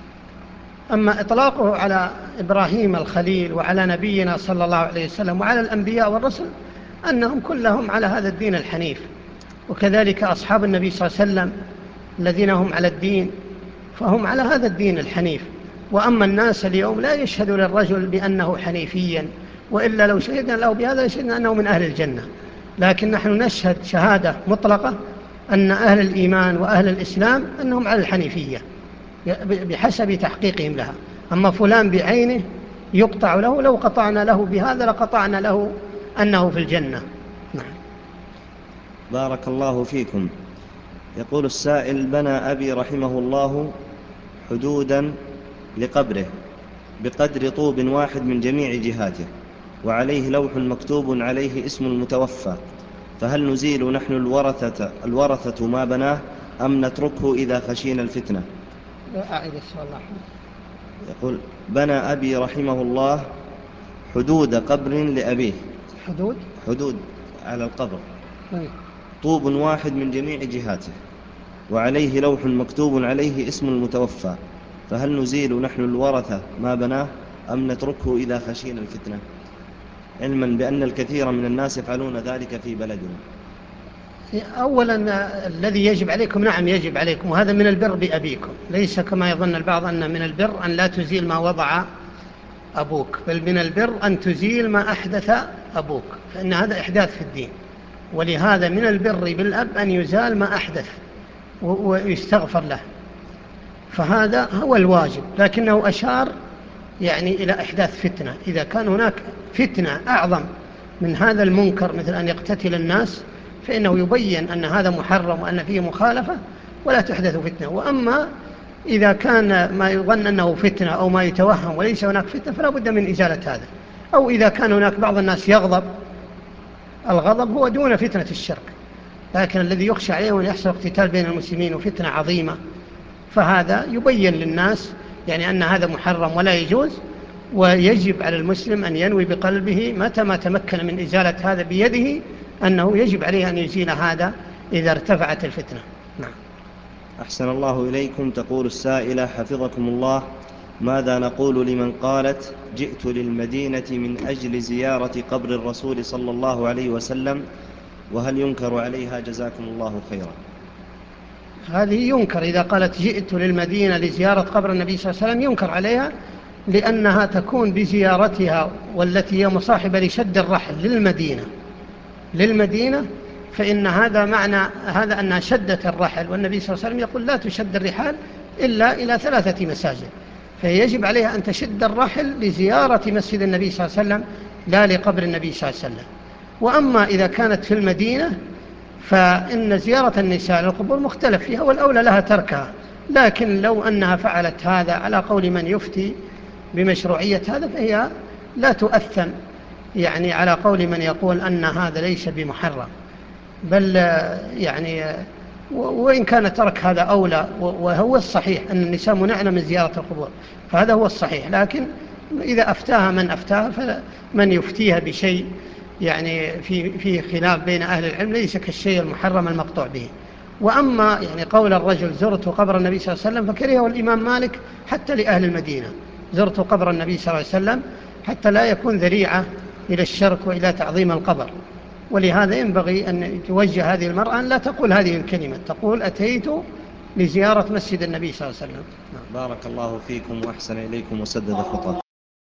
أما إطلاقه على إبراهيم الخليل وعلى نبينا صلى الله عليه وسلم وعلى الأنبياء والرسل أنهم كلهم على هذا الدين الحنيف، وكذلك أصحاب النبي صلى الله عليه وسلم الذين هم على الدين فهم على هذا الدين الحنيف. وأما الناس اليوم لا يشهد للرجل بأنه حنيفيا، وإلا لو شهدنا له بهذا يشهدنا أنه من أهل الجنة. لكن نحن نشهد شهادة مطلقة أن أهل الإيمان وأهل الإسلام أنهم على الحنيفية بحسب تحقيقهم لها. أما فلان بعينه يقطع له، لو قطعنا له بهذا لقطعنا له أنه في الجنة. نعم. بارك الله فيكم. يقول السائل: بنى أبي رحمه الله حدودا لقبره بقدر طوب واحد من جميع جهاته، وعليه لوح مكتوب عليه اسم المتوفى، فهل نزيل نحن الورثة ما بناه أم نتركه إذا خشينا الفتنة؟ أعيد السؤال. يقول: بنى أبي رحمه الله حدود قبر لأبيه. حدود على القبر، طوب واحد من جميع جهاته، وعليه لوح مكتوب عليه اسم المتوفى، فهل نزيل نحن الورثة ما بناه أم نتركه إذا خشينا الفتنة؟ علما بأن الكثير من الناس يفعلون ذلك في بلدنا. أولا الذي يجب عليكم، نعم يجب عليكم، وهذا من البر بأبيكم، ليس كما يظن البعض أن من البر أن لا تزيل ما وضع أبوك، بل من البر أن تزيل ما أحدث أبوك، فإن هذا إحداث في الدين. ولهذا من البر بالأب أن يزال ما أحدث ويستغفر له، فهذا هو الواجب. لكنه أشار يعني إلى إحداث فتنة. إذا كان هناك فتنة أعظم من هذا المنكر مثل أن يقتتل الناس فإنه يبين أن هذا محرم وأن فيه مخالفة ولا تحدث فتنة. وأما إذا كان ما يظن أنه فتنة أو ما يتوهم وليس هناك فتنة فلا بد من إزالة هذا. أو إذا كان هناك بعض الناس يغضب، الغضب هو دون فتنة الشرك، لكن الذي يخشى عليه أن يحصل اقتتال بين المسلمين وفتنة عظيمة، فهذا يبين للناس يعني أن هذا محرم ولا يجوز. ويجب على المسلم أن ينوي بقلبه متى ما تمكن من إزالة هذا بيده أنه يجب عليه أن يزيل هذا إذا ارتفعت الفتنة. نعم. أحسن الله إليكم. تقول السائلة حفظكم الله: ماذا نقول لمن قالت جئت للمدينة من أجل زيارة قبر الرسول صلى الله عليه وسلم، وهل ينكر عليها جزاكم الله خيرا؟ هذه ينكر. إذا قالت جئت للمدينة لزيارة قبر النبي صلى الله عليه وسلم ينكر عليها، لأنها تكون بزيارتها والتي هي مصاحبة لشد الرحل للمدينة، فإن هذا معنى هذا أنها شدت الرحل، والنبي صلى الله عليه وسلم يقول لا تشد الرحال إلا إلى 3 مساجد، فيجب عليها أن تشد الرحل لزيارة مسجد النبي صلى الله عليه وسلم لا لقبر النبي صلى الله عليه وسلم. وأما إذا كانت في المدينة فإن زيارة النساء للقبور مختلف فيها والأولى لها تركها. لكن لو أنها فعلت هذا على قول من يفتي بمشروعية هذا فهي لا تؤثم، يعني على قول من يقول أن هذا ليس بمحرم، بل يعني وإن كان ترك هذا أولى، وهو الصحيح أن النساء منعن من زيارة القبور، فهذا هو الصحيح. لكن إذا أفتاها من أفتاها فمن يفتيها بشيء يعني في خلاف بين أهل العلم ليس كالشيء المحرم المقطوع به. وأما يعني قول الرجل زرت قبر النبي صلى الله عليه وسلم فكرهه الإمام مالك حتى لأهل المدينة، زرت قبر النبي صلى الله عليه وسلم حتى لا يكون ذريعة إلى الشرك وإلى تعظيم القبر. ولهذا ينبغي أن توجه هذه المرأة أن لا تقول هذه الكلمة، تقول أتيت لزيارة مسجد النبي صلى الله عليه وسلم. بارك الله فيكم وأحسن إليكم وسدد خطاكم.